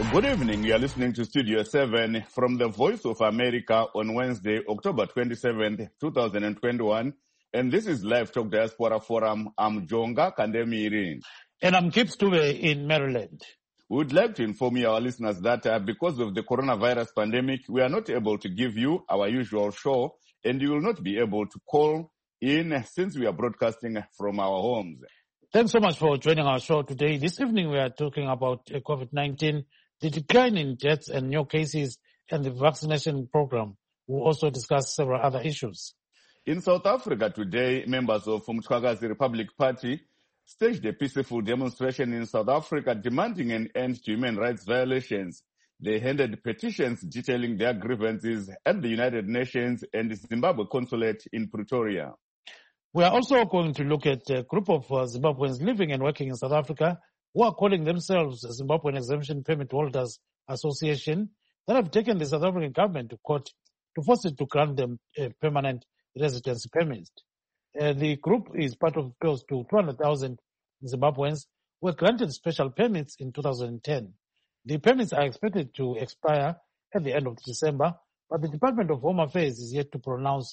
Good evening. You are listening to Studio 7 from the Voice of America on Wednesday, October 27th, 2021. And this is Live Talk Diaspora Forum. I'm Jonga Kandemiri. And I'm Kip Stube in Maryland. We would like to inform our listeners that because of the coronavirus pandemic, we are not able to give you our usual show, and you will not be able to call in since we are broadcasting from our homes. Thanks so much for joining our show today. This evening we are talking about COVID-19, the decline in deaths and new cases, and the vaccination program. We'll also discuss several other issues. In South Africa today, members of Mthwakazi Republic Party staged a peaceful demonstration in South Africa demanding an end to human rights violations. They handed petitions detailing their grievances at the United Nations and the Zimbabwe consulate in Pretoria. We are also going to look at a group of Zimbabweans living and working in South Africa who are calling themselves Zimbabwean Exemption Permit Holders Association that have taken the South African government to court to force it to grant them a permanent residency permit. The group is part of close to 200,000 Zimbabweans who were granted special permits in 2010. The permits are expected to expire at the end of December, but the Department of Home Affairs is yet to pronounce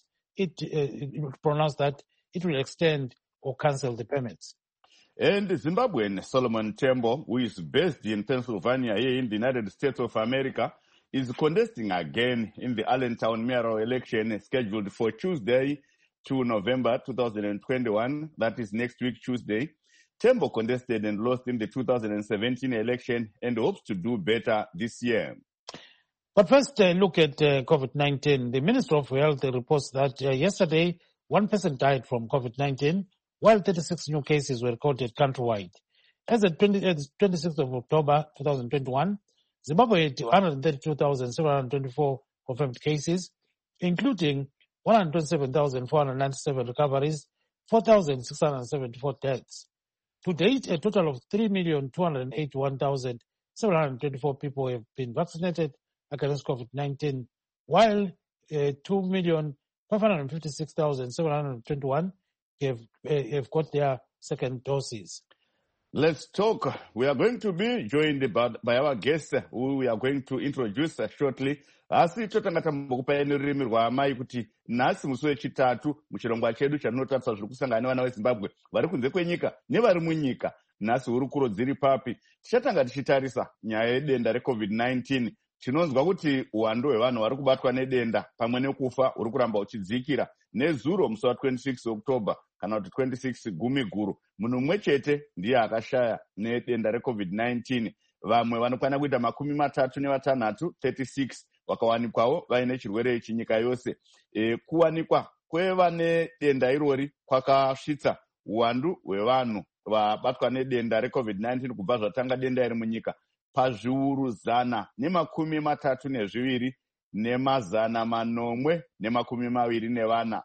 that it will extend or cancel the permits. And Zimbabwean Solomon Tembo, who is based in Pennsylvania here in the United States of America, is contesting again in the Allentown mayoral election scheduled for Tuesday, 2 November 2021. That is next week, Tuesday. Tembo contested and lost in the 2017 election and hopes to do better this year. But first, look at COVID-19. The Minister of Health reports that yesterday, one person died from COVID-19, while 36 new cases were recorded countrywide. As of 26th of October 2021, Zimbabwe had 132,724 confirmed cases, including 127,497 recoveries, 4,674 deaths. To date, a total of 3,281,724 people have been vaccinated against COVID-19, while 2,556,721 have got their second doses. Let's talk. We are going to be joined by our guests who we are going to introduce shortly. Asi totanga tambokupai nerurimi rwaamai kuti nhasi musi wechitatu muchirongwa chedu chatinotarisa zviri kusangana nevana veZimbabwe vari kunze kwenyika nevari munyika. Nhasi hurukuro dziri papi. Tichatanga tichitarisa nyaya yedenda reCovid-19. Tinonzwa kuti uwandu hwevanhu vari kubatwa nedenda pamwe nekufa huri kuramba uchidzikira. Nezuro musi wa26 October kana kuti 26 Gumiguru, munhu mumwe chete ndiye akashaya nedenda reCovid-19. Vamwe vanokwana kuita 36 vakawanikwawo vaine chirwere ichi nyika yose. Kuwanikwa kwevane denda irori kwakasvitsa uwandu hwevanhu vabatwa nedenda reCovid-19 kubva zvatanga denda iri munyika pazviuru 132 nemazana 824,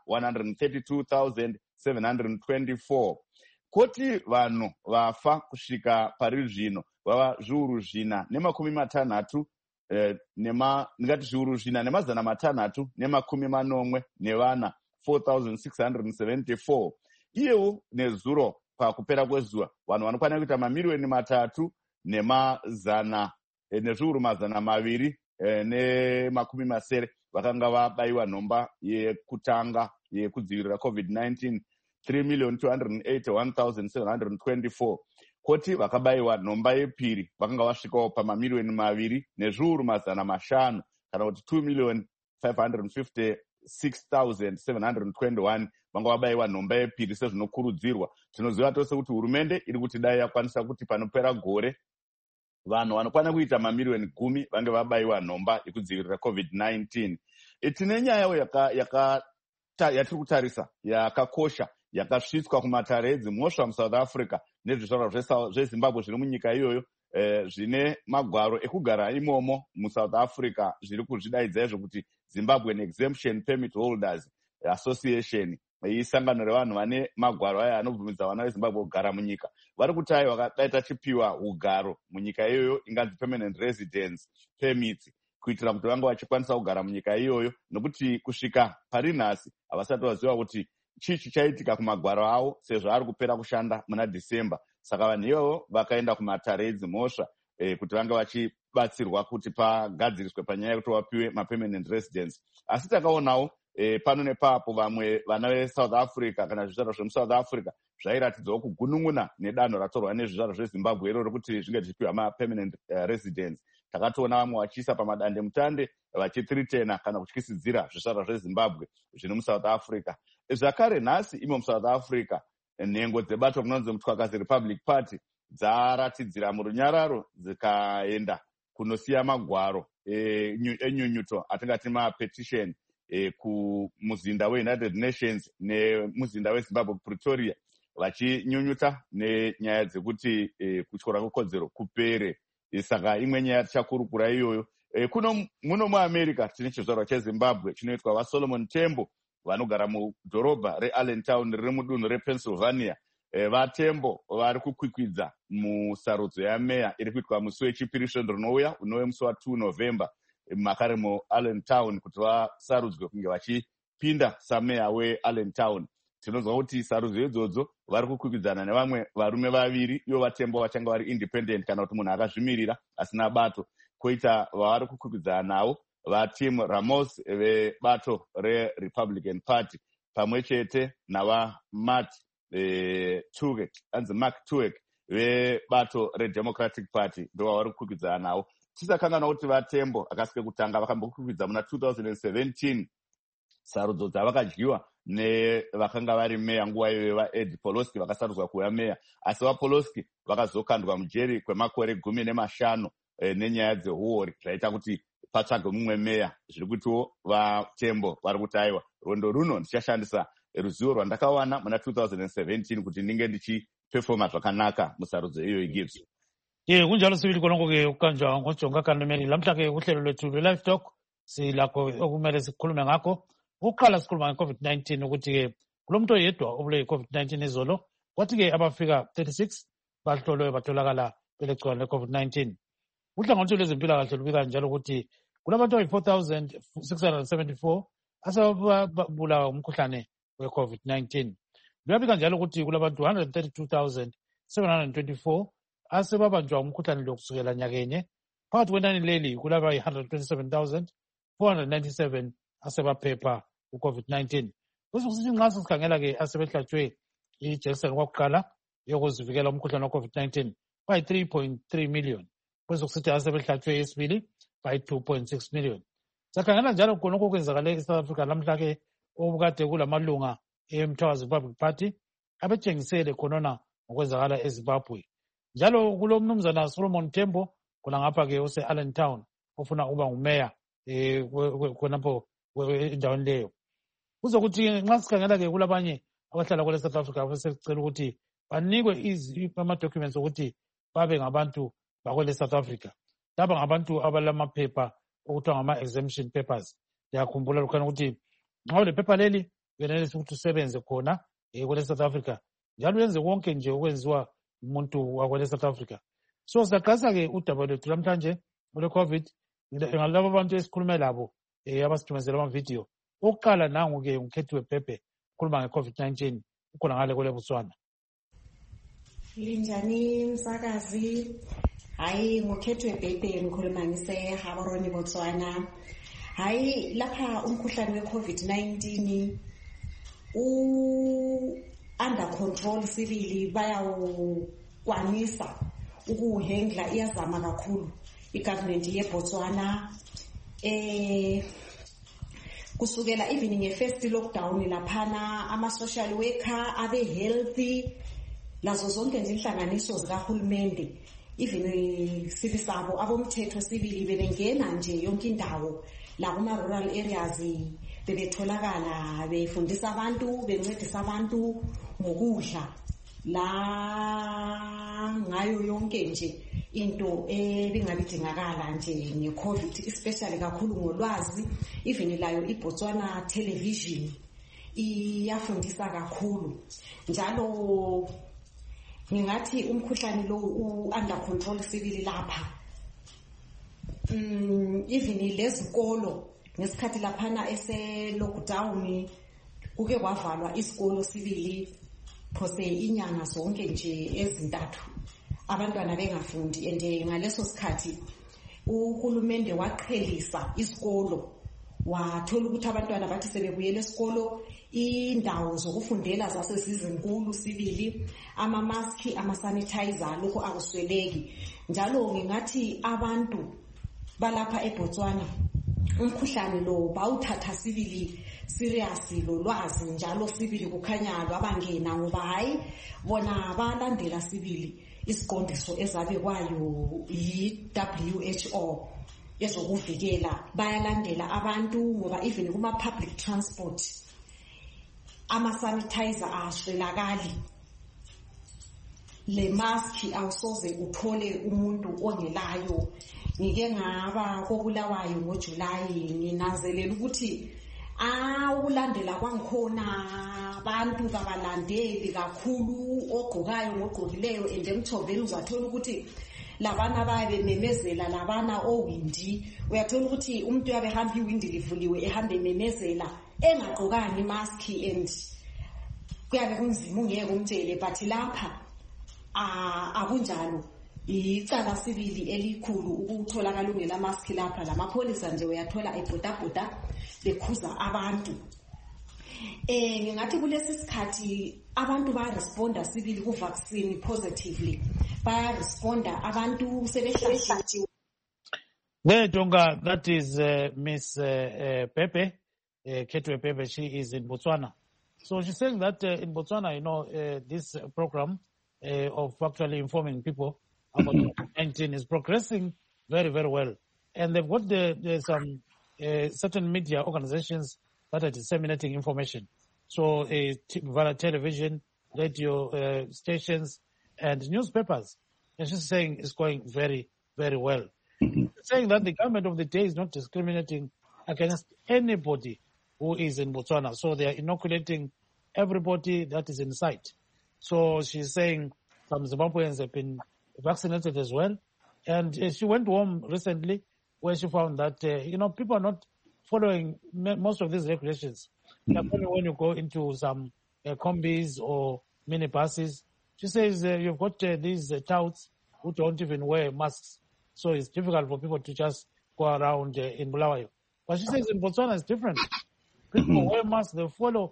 132,724. Koti vanhu vafa kusvika pari zvino vava zviuru 4 ndingati zviuru 4,684, 4,674. Iyewo nezuro pakupera kwezuva vanhu vanokwana kuita 3,000,000 nezviuru 200 vakanga vabayiwa nhomba yekutanga yekudzivirira COVID-19, 3,281,724. Koti vakabayiwa nhomba yepiri vakanga vasvikawo pa2,000,000 nezviuru 500 kana kuti 2,556,721 vanga vabayiwa nhomba yepiri sezvinokurudzirwa. Tinoziva tose kuti hurumende iri kuti dai yakwanisa kuti panopera gore vanhu vanokwana kuita 10,000,000 vange vabayiwa nhomba yekudzivirira COVID-19. Tine nyayawo yatiri kutarisa yakakosha yakasvitswa kumatare edzimhosva muSouth Africa nezvizvarwa zveZimbabwe zviri munyika iyoyo zvine magwaro ekugara imomo muSouth Africa zviri kuzvidaidza izvo kuti Zimbabwean Exemption Permit Holders Association, isangano revanhu vane magwaro aya anobvumidza vana veZimbabwe kugara munyika. Vari kuti ai vakadai tachipiwa ugaro munyika iyoyo inganzi permanent residence permits kuitira kuti vange vachikwanisa kugara munyika iyoyo, nokuti kusvika pari nhasi havasati vaziva kuti chii chichaitika kumagwaro avo sezvo ari kupera kushanda muna December. Saka vanhu ivovo vakaenda kumatare edzimhosva kuti vange kubatsirwa kuti pagadziriswe panyaya yekuti vapiwe mapermanent residence. Asi takaonawo pano nepapo vamwe vana veSouth Africa kana zvizvarwa zvemuSouth Africa zvairatidzawo kugunun'una nedanho ratorwa nezvizvarwa zveZimbabwe iro rekuti zvinge zvichipiwa mapermanent residence. Takatoona vamwe vachiisa pamadande mutande vachithiritena kana kutyisidzira zvizvarwa zveZimbabwe zviri muSouth Africa. Zvakare nhasi imo muSouth Africa nhengo dzebato kunonzi Mutwakazi Republic Party dzaratidzira murunyararo dzikaenda kunosiya magwaro enyunyuto atingati mapetition kumuzinda weUnited Nations nemuzinda weZimbabwe Pretoria vachinyunyuta nenyaya dzekuti kutyora kwekodzero kupere. Saka imwe nyaya tichakurukura iyoyo. Muno muAmerica tine chizvarwa cheZimbabwe chinoitwa vaSolomon Tembo vanogara mudhorobha reAllentown riri mudunhu rePennsylvania. Vatembo vari kukwikwidza musarudzo yameya iri kuitwa musi wechipiri svondo rinouya unove musi wa2 November makare muAllentown kuti vasarudzwe kunge vachipinda sameya weAllentown. Tinonzwa kuti sarudzo idzodzo vari kukwikwidzana nevamwe varume vaviri ivo vatembo vachanga vari independent kana kuti munhu akazvimirira asina bato. Koita vavari kukwikwidzana navo vaTim Ramos vebato reRepublican Party pamwe chete navaMark Tuwek vebato reDemocratic Party ndo vavari kukwikwidzana navo. Tisakanganwa kuti vatembo akasike kutanga vakambokukwidza muna 2017 sarudzo dzavakadyiwa nevakanga vari meya nguva iyoyo vaEd Poloski vakasarudzwa kuva meya, asi vaPoloski vakazokandwa mujeri kwemakore 15 nenyaya dzehuori zvaita kuti patsvagwe mumwe meya. Zviri kutiwo vatembo vari kuti aiwa rondo runo ndichashandisa ruzivo rwandakawana muna 2017 kuti ndinge ndichipefoma zvakanaka musarudzo iyoyo Gibbs. Kunjalo sibili konke ukanjwa ngojonga kaNomeli lamhla ke uhlelo lwethu lwe-Live Talk silakho okumele sikhulume ngakho. Ukuqala sikhuluma nge-COVID-19 ukuthi-ke kulomuntu oyedwa obule i-COVID-19 izolo kwathi-ke abafika 36 bahlolwe batholakala belegciwane le-COVID-19. Uhlangothi lwezempilakahle lubika njalo ukuthi kulabantu ayi-4,674 asebabulawa umkhuhlane we-COVID-19. Luyabika njalo ukuthi kulabantu 132,724 asebabanjwa umkhuhlane lo kusukela nyakenye. Phakathi kwenani leli kulaba yi-127,497 asebaphepha u-COVID-19. Kusukusithi nxa sikhangela-ke asebehlatshwe ijekiseni kwakuqala yokuzivikela umkhuhlane wa-COVID-19 bayi-3.3 million. Kusukusithi asebehlatshwe yesibili bayi-2.6 million. Sakhangela njalo khonokho okwenzakale eSouth Africa lamhla-ke obukade kulamalunga eMthwakazi Republic Party abetshengisele khonona ngokwenzakala eZimbabwe. Njalo kulo mnumzana Solomon Tembo khona ngapha-ke ose-Allentown ofuna ukuba ngumeya khonapho endaweni leyo. Kuzokuthi nxa sikhangela-ke kulabanye abahlala kwele South Africa besecela ukuthi banikwe ama-documents ukuthi babe ngabantu bakwele South Africa. Laba ngabantu abalamaphepha okuthiwa ngama-exemption papers. Ndiyakhumbula lukhona ukuthi nxa ulephepha leli uyenelisa ukuthi usebenze khona kwele South Africa njalo uyenze konke nje okwenziwa umuntu wakwele South Africa. So siyaqalisa-ke udaba lwethu lamhlanje ole-COVID ngalabo abantu esikhulume labo abasithumezela amavidiyo. Okuqala nangu-ke ngikhethiwe Pepe ukhuluma nge-COVID-19 ukhona ngale kwele Botswana. Linjani msakazi? Hayi ngikhethiwe Pepe ngikhuluma ngise-Gaborone Botswana. Hayi lapha umkhuhlane we-COVID-19 under control sibili bayawukwanisa ukuhandla iyazama kakhulu igovernment yeBotswana kusukela even nge-first lockdown laphana ama-social worker abe-healthy lazo zonke nje inhlanganiso zikahulumende even sibisabo abomthetho sibili bebengena nje yonke indawo la kuma-rural areas bebetholakala befundisa abantu bencedisa abantu ngokudla la ngayo yonke nje into ebingabidingakala nje nge-COVID, especially kakhulu ngolwazi. Even layo iBotswana television iyafundisa kakhulu njalo. Ngingathi umkhuhlane lo under control sibili lapha. Even lezikolo ngesikhathi laphana ese-lockdown kuke kwavalwa isikolo sibili phose inyanga zonke nje ezintathu abantwana bengafundi. And ngaleso sikhathi uhulumende waqhelisa isikolo wathola ukuthi abantwana bathi sebebuyela esikolo indawo zokufundela zasesizinkulu sibili, ama-maski, ama-sanitizer, lokho akusweleki. Njalo ngingathi abantu balapha eBotswana umkhuhlane lo bawuthatha sibili serious lo lwazi, njalo sibili kukhanya lwabangena ngoba hayi bona balandela sibili isiqondiso ezabekwayo yi-WHO ezokuvikela. Bayalandela abantu ngoba even kuma-public transport ama-sanitizer aswelakali, le maski awusoze uthole umuntu ongelayo. Ngike ngaba koBulawayo ngoJulayi, nginanzelela ukuthi ulandela kwangikhona abantu kabalandeli kakhulu, ogqokayo ngogqokileyo, and emthobeni uzathola ukuthi labana babe memezela, labana owindi uyathola ukuthi umuntu uyabe hamba iwindi livuliwe ehamba ememezela engagqokanga imaski, and kuyabe kunzima ungeke umtshele. But lapha akunjalo, icala sibili elikhulu ukutholakala ungela maski lapha. Lamapholisa nje uyathola ebhodabhoda bekhuza abantu. Ngingathi kulesi sikhathi abantu bayaresponda sibili ku-vaccine positively, bayaresponda abantu sebehlahlatiwe. There, Tonga, that is Miss Pepe, Ketwe Pepe. She is in Botswana. So she's saying that in Botswana, this program of actually informing people about COVID-19 is progressing very, very well. And they've got some certain media organizations that are disseminating information. So via television, radio stations, and newspapers. And she's saying it's going very, very well. Saying that the government of the day is not discriminating against anybody who is in Botswana. So they are inoculating everybody that is in sight. So she's saying some Zimbabweans have been vaccinated as well. And she went home recently where she found that, people are not following most of these regulations. Only when you go into some combis or minibuses, she says you've got these touts who don't even wear masks. So it's difficult for people to just go around in Bulawayo. But she says in Botswana it's different. People wear masks, they follow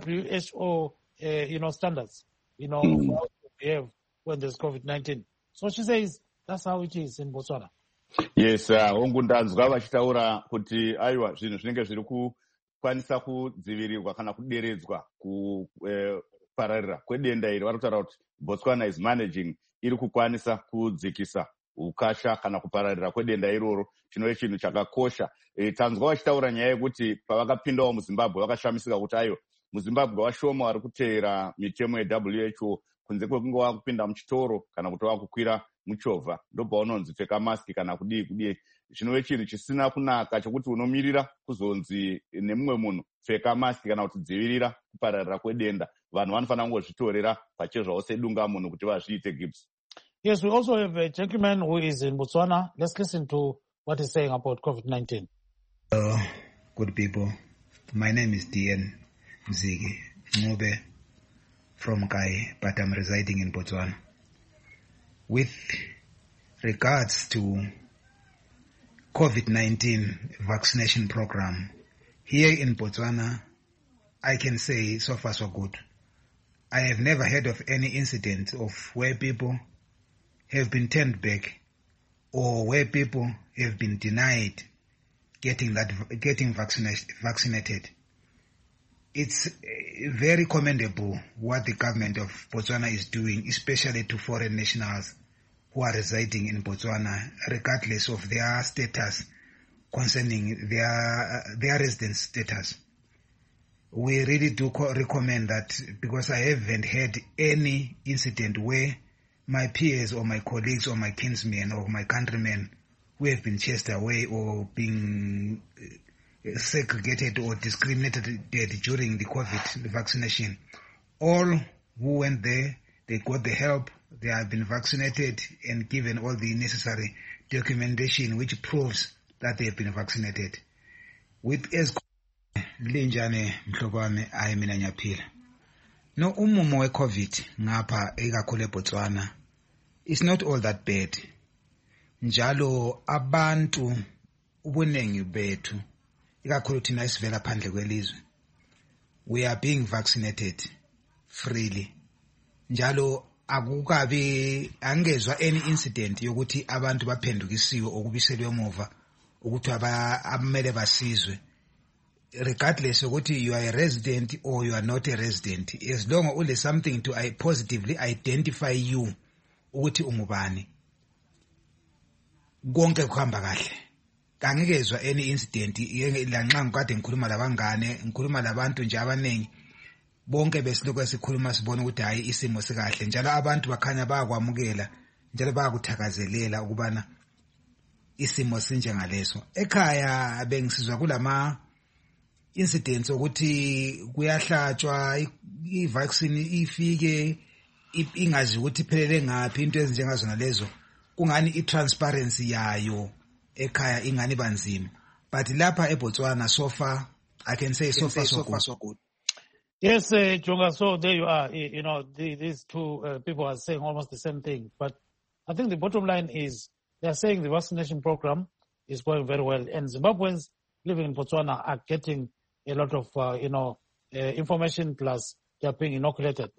WHO, standards, of how to behave when there's COVID-19. So she says that's how it is in Botswana. Yes, ongundanzwa vachitaura kuti aiwa zvinhu zvinenge zviri kukwanisa kudzivirirwa kana kuderedzwa kupararira kwedenda iri. Vari kutaura kuti Botswana is managing, iri kukwanisa kudzikisa ukasha kana kupararira kwedenda iroro, chinove chinhu chakakosha. Tanzwa vachitaura nyaya yekuti pavakapindawo muZimbabwe vakashamisika kuti aiwa muZimbabwe vashoma vari kuteera mitemo yeWHO, kunze kwekunge wakupinda muchitoro kana kuti wakukwira muchovha ndobva unonzi pfeka maski kana kudii. Zvinove chinhu chisina kunaka chokuti unomirira kuzonzi nemumwe munhu pfeka maski kana kuti dzivirira kupararira kwedenda. Vanhu vanofanira kungozvitorera pachezvawo sedunga munhu kuti vazviite. Gibbs. Yes, we also have a gentleman who is in Botswana. Let's listen to what he's saying about COVID-19. Hello, good people. My name is DN Mzigi Ngube from Kai, but I'm residing in Botswana. With regards to COVID-19 vaccination program, here in Botswana, I can say so far so good. I have never heard of any incident of where people have been turned back or where people have been denied getting vaccinated. It's very commendable what the government of Botswana is doing, especially to foreign nationals who are residing in Botswana, regardless of their status concerning their residence status. We really do recommend that, because I haven't had any incident where my peers or my colleagues or my kinsmen or my countrymen who have been chased away or being segregated or discriminated during the COVID vaccination. All who went there, they got the help, they have been vaccinated and given all the necessary documentation which proves that they have been vaccinated. With as linjane mhlobame ayi mina nyaphila. No umumo we COVID ngapha ekakhulu eBotswana. It's not all that bad. njalo abantu ubunengi bethu ikakhulu thina esivela phandle kwelizwe we are being vaccinated freely njalo akukabi angezwa any incident yokuthi abantu baphendukisiwe okubiselwe emuva ukuthi abamele basizwe regardless ukuthi you are a resident or you are not a resident as long as there is something to positively identify you ukuthi ungubani konke kuhamba kahle kangikezwa any incident lanxa ngikade ngikhuluma labangane ngikhuluma labantu nje abanengi bonke besiloko sikhuluma sibona ukuthi hayi isimo sikahle njalo abantu bakhanya bayakwamukela njalo bayakuthakazelela ukubana isimo sinjengaleso ekhaya bengisizwa kulama incidents ukuthi kuyahlatshwa i-vaccine ifike ingazi ukuthi iphelele ngapi into ezinjengazona lezo kungani i-transparency yayo ekhaya ingani banzima but lapha eBotswana so far I can say so far so good. Yes, Jonga, so there you are. You know, these two people are saying almost the same thing. But I think the bottom line is they are saying the vaccination program is going very well. And Zimbabweans living in Botswana are getting a lot of, information plus they are being inoculated,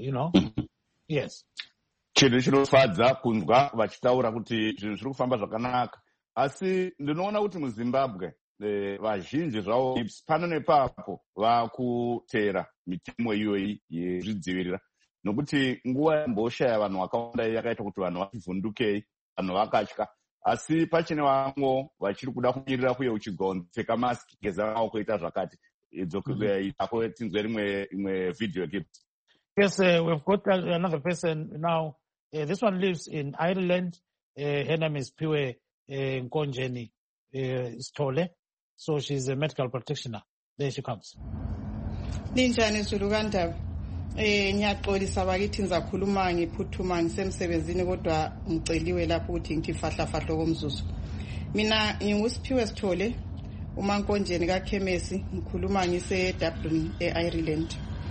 Yes. Chinhu chinofadza kunzwa vachitaura kuti zvinhu zviri kufamba zvakanaka. Asi ndinoona kuti muZimbabwe vazhinji zvavo pano nepapo vakutera mitemo iyoyi yezvidzivirira nokuti nguva yamboshaya vanhu vakawanda yakaita kuti vanhu vavhundukei vanhu vakatya asi pachine vamwe vachiri kuda kumirira kuye uchigopfeka maski geza maoko ita zvakati idzoako tinzwe imwe video clip. Yes, we've got another person now. This one lives in Ireland. Her name is Piwe Nkonjeni Stole. So she's a medical practitioner. There she comes. Ninjani Zuluganda. Ngiyaxolisa bakithi ngizakhuluma ngiphuthuma ngisemsebenzini kodwa ngiceliwe lapho ukuthi ngifahla komzuzu. Mina ngingusiphiwe Sithole, uMankonjeni kaKhemesi, ngikhuluma ngise Dublin eIreland.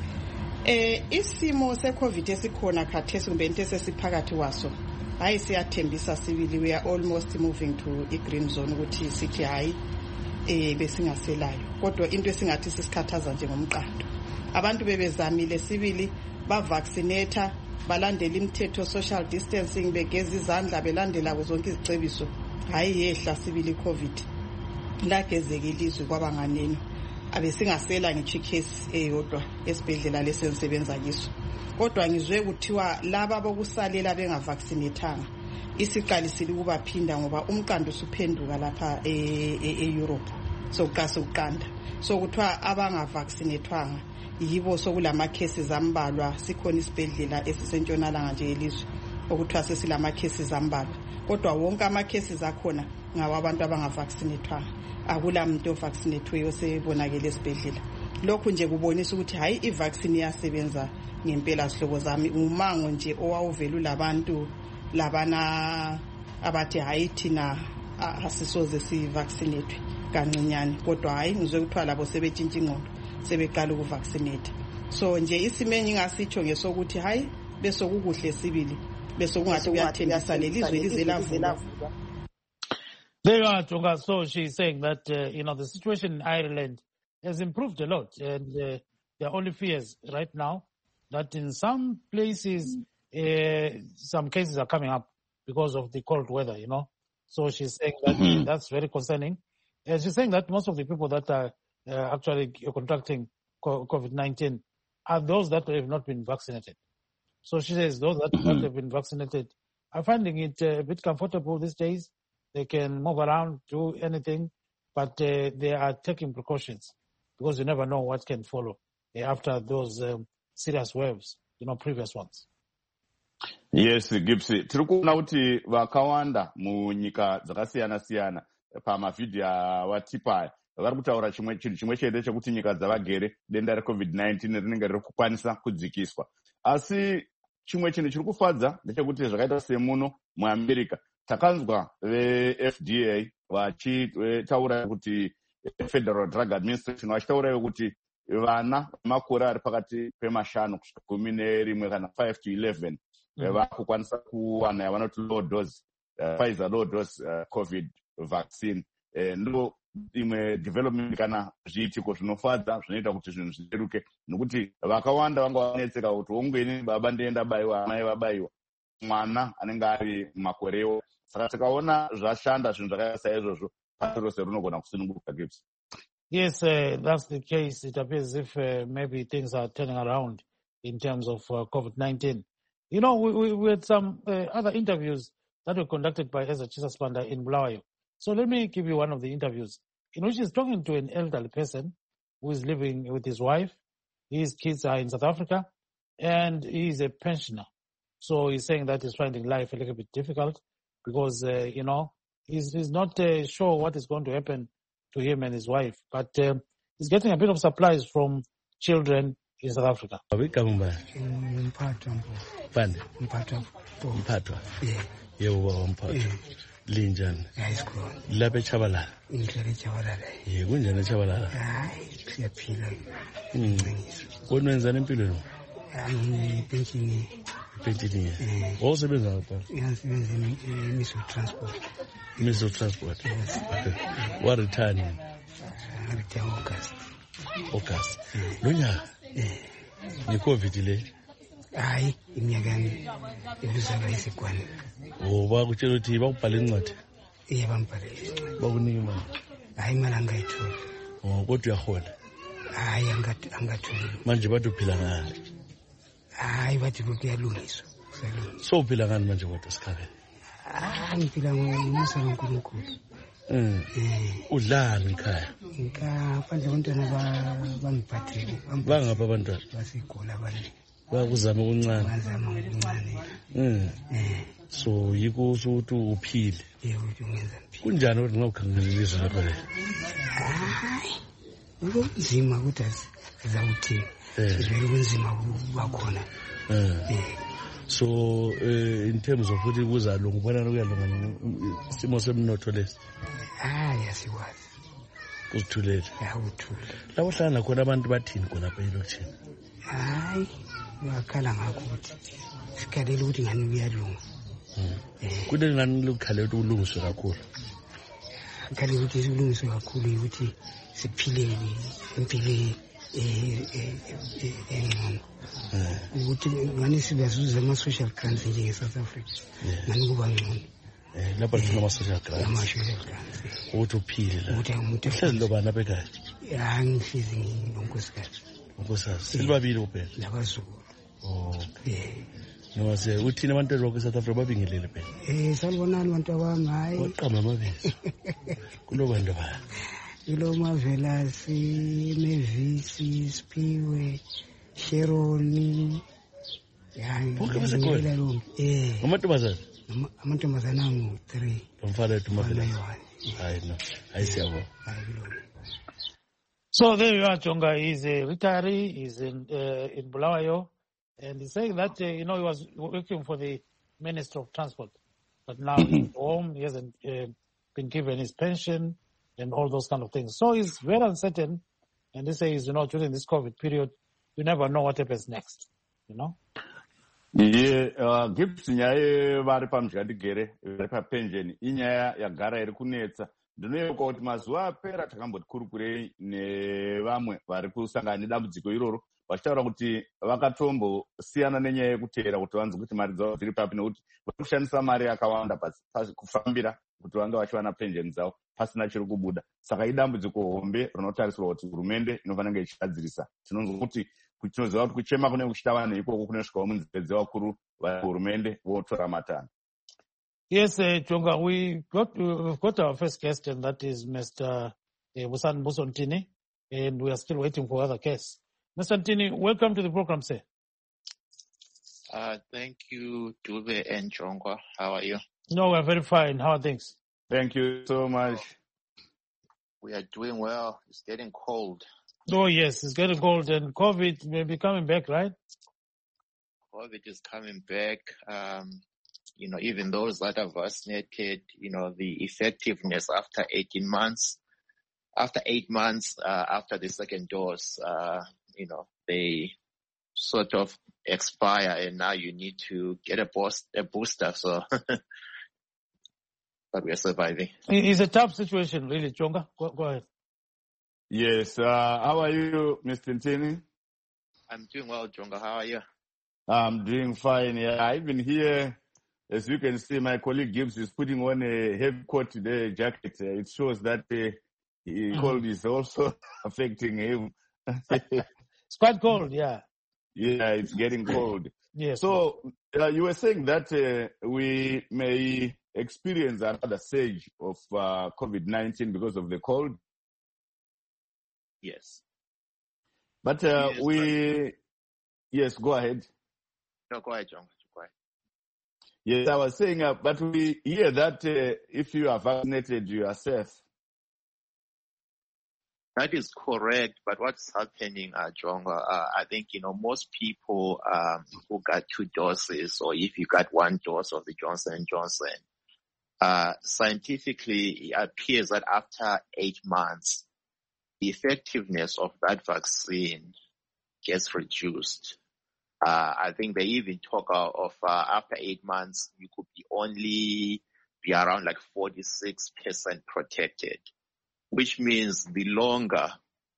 Isimo seCovid esikhona khathesi kumbe into esesiphakathi waso. Hayi siyathembisa sibili we are almost moving to a green zone ukuthi sithi hayi besingaselayo. Kodwa into esingathi sisikhathaza njengomqando. Abantu bebezamile sibili bavaccinate balandela imithetho social distancing begeza izandla belandela zonke izicebiso hayi yehla sibili COVID lagezeke ilizwe kwabanganeni abesingasela ngithi case eyodwa esibhedlela lesensebenza kiso kodwa ngizwe kuthiwa laba bokusalela bengavaccinatanga isiqalisile ukubaphinda ngoba umqando usuphenduka lapha eEurope sokuqanda so kuthiwa abangavaccinatwanga yibo sokulama cases ambalwa sikhona isibhedlela esisentshonalanga nje elizwe okuthiwa sesilama cases ambalwa kodwa wonke ama cases akhona ngawabantu abangavaccinatwanga akula muntu ovaccinatweyo sebonakele esibhedlela lokhu nje kubonisa ukuthi hayi ivaccine iyasebenza ngempela sihlobo zami umango nje owawuvela labantu labana abathi hayi thina asisoze sivaccinate kancinyane kodwa hayi ngizwe kuthiwa labo sebetshintsha ingqondo sebeqala ukuvaccinate so nje isimenyi ngasitsho ngesokuthi hayi besokukuhle sibili besokungathi kuyathembisa lelizwe lizelavula. There you are, Jonga. So she's saying that, the situation in Ireland has improved a lot. And there are only fears right now that in some places, some cases are coming up because of the cold weather, So she's saying that that's very concerning. And she's saying that most of the people that are actually contracting COVID-19 are those that have not been vaccinated. So she says those that have been vaccinated are finding it a bit comfortable these days. They can move around, do anything, but they are taking precautions because you never know what can follow after those serious waves, previous ones. Yes, Gipsy. Tiri kuona kuti vakawanda munyika dzakasiyana-siyana pamavhidhiyo awatipa vari kutaura chinhu chimwe chete chekuti nyika dzavagere denda reCovid-19 rinenge riri kukwanisa kudzikiswa. Asi chimwe chinhu chiri kufadza ndechekuti zvakaita semuno muAmerica takanzwa veFDA vachitaura kuti Federal Drug Administration vachitaura kuti vana makore ari pakati pemashanu kusvika 11 kana 5 to 11 vakukwanisa kuwana yavanoti low dose Pfizer low dose COVID vaccine. Ndo imwe development kana zviitiko zvinofadza zvinoita kuti zvinhu zvireruke, nokuti vakawanda vanga vanetseka kuti ongweni baba ndienda bayiwa, amai vabayiwa, mwana anenge ari mumakorewo. Saka tikaona zvashanda zvinhu zvakaita saizvozvo, pasi rose rinogona kusununguka. Gibbs. Yes, that's the case. It appears as if maybe things are turning around in terms of COVID-19. You know, we had some other interviews that were conducted by Ezra Chisasbanda in Bulawayo. So let me give you one of the interviews in which he's talking to an elderly person who is living with his wife. His kids are in South Africa, and he's a pensioner. So he's saying that he's finding life a little bit difficult because, you know, he's not sure what is going to happen to him and his wife. But he's getting a bit of supplies from children in South Africa. Linjani lapha eChabalala kunjani eChabalala? Siyaphila kodwa wenzani empilweni? Pension Wawusebenza ngapha? ngiyasebenza Ministry of Transport. Ministry of Transport. Okay. Waretire nini? Ngaretire August. Lo nyaka ngeCovid le? Hayi, iminyaka yami ibuzaba isigwane. Bakutshela ukuthi bakubhale incwadi? Bangibhalele incwadi. Bakunika imali? Hayi, imali angayitholi. Kodwa uyahola? Hayi, angatholi. Manje bathi uphila ngani? Hayi, bathi kuyalungiswa. So uphila ngani manje kodwa Sikhabela? Ngiphila ngomusa kaNkulunkulu. Udlani ekhaya? Ngaphandle abantwana bangiphathele. Bangapha abantwana? BaseGoli abanye. Bakuzama okuncane? Bazama okuncane. So yiko ukuthi uphile? Ukuthi ungenza mpilo. Kunjani ukuthi ngawukhangelela izwe lakho le? Hayi, kunzima ukuthi azawuthini. Vele kunzima bakhona. So in terms of ukuthi kuzalunga, ubona kuyalunga isimo semnotho lesi? Hayi, asikwazi. Uzithulele? Uthule. La uhlala khona abantu bathini khona lapha elokishini? Hayi, uyakhala ngakho ukuthi sikhalela ukuthi ngani kuyalunga. Kule ngani lokukhalela ukuthi ulungiswe kakhulu? Ngikhalela ukuthi ulungiswe kakhulu ukuthi siphile impilo engcono. Ukuthi ngani sibazuza ama-social grants njenge-South Africa. Ngani kuba ngcono. Lapha lifuna ama-social grants? Ama-social grants. Ukuthi uphile la? Ukuthi umuntu uhlezi lobani apha ekhaya? Hayi, ngihlezi nonkosikazi. Unkosikazi? Silibabili kuphela? Labazukulu. Nose uthini abantu lokho eSouth Africa babingelele phela? Salibonani bantu abami. Hayi, waqamba amabizo kulo bantu ba ilo Mavelasi, Mevisi, Spiwe, Sheroni. Bonke basekhona? Amantombazane? Amantombazane angu-3. Lomfana wethu Mavelasi? Hayi no, hayi siyabona. So there you are, Chonga. He's a retiree. He's in Bulawayo. And he's saying that, he was working for the Minister of Transport. But now he's home. He hasn't been given his pension and all those kind of things. So he's very uncertain. And he says, during this COVID period, you never know what happens next, Gibbs nyaya vari pamudyadhigere vari papensheni inyaya yagara iri kunetsa. Ndinoyevuka kuti mazuva apera takamboti kurukurei nevamwe vari kusangana nedambudziko iroro vachitaura kuti vakatombosiyana nenyaya yekuteera kuti vanzi kuti mari dzavo dziri papi, nekuti vari kushandisa mari yakawanda kufambira kuti vange vachiwana pensheni dzavo pasina chiri kubuda. Saka idambudziko hombe rinotarisirwa kuti hurumende inofanira kunge ichigadzirisa. Tinonzwa kuti tinoziva kuti kuchema kunenge kuchiita vanhu ikoko kunosvikawo munzeve dzevakuru vehurumende votora matanho. Yes, Chonga, we've got our first guest, and that is Mr. Busani Ntini, and we are still waiting for other guests. Mr. Ntini, welcome to the program, sir. Thank you, Dube and Chonga. How are you? No, we're very fine. How are things? Thank you so much. We are doing well. It's getting cold. Oh, yes, it's getting cold, and COVID may be coming back, right? COVID is coming back. Even those that are vaccinated, the effectiveness after 8 months after the second dose, they sort of expire, and now you need to get a booster. So but we are surviving. It's a tough situation, really, Chonga. Go ahead. Yes. How are you, Mr. Ntini? I'm doing well, Jonga. How are you? I'm doing fine. Yeah, I've been here. As you can see, my colleague Gibbs is putting on a heavy coat today, jacket. It shows that cold is also affecting him. It's quite cold, yeah. Yeah, it's getting cold. Yes. So you were saying that we may experience another surge of COVID-19 because of the cold. Yes. But yes, go ahead. No, go ahead, Jonga. Go ahead. Yes, I was saying, but we hear that if you are vaccinated, you are safe. That is correct, but what's happening, Jonga, I think, most people who got 2 doses, or if you got 1 dose of the Johnson & Johnson, scientifically, it appears that after 8 months, the effectiveness of that vaccine gets reduced. I think they even talk of after 8 months, you could only be around like 46% protected, which means the longer,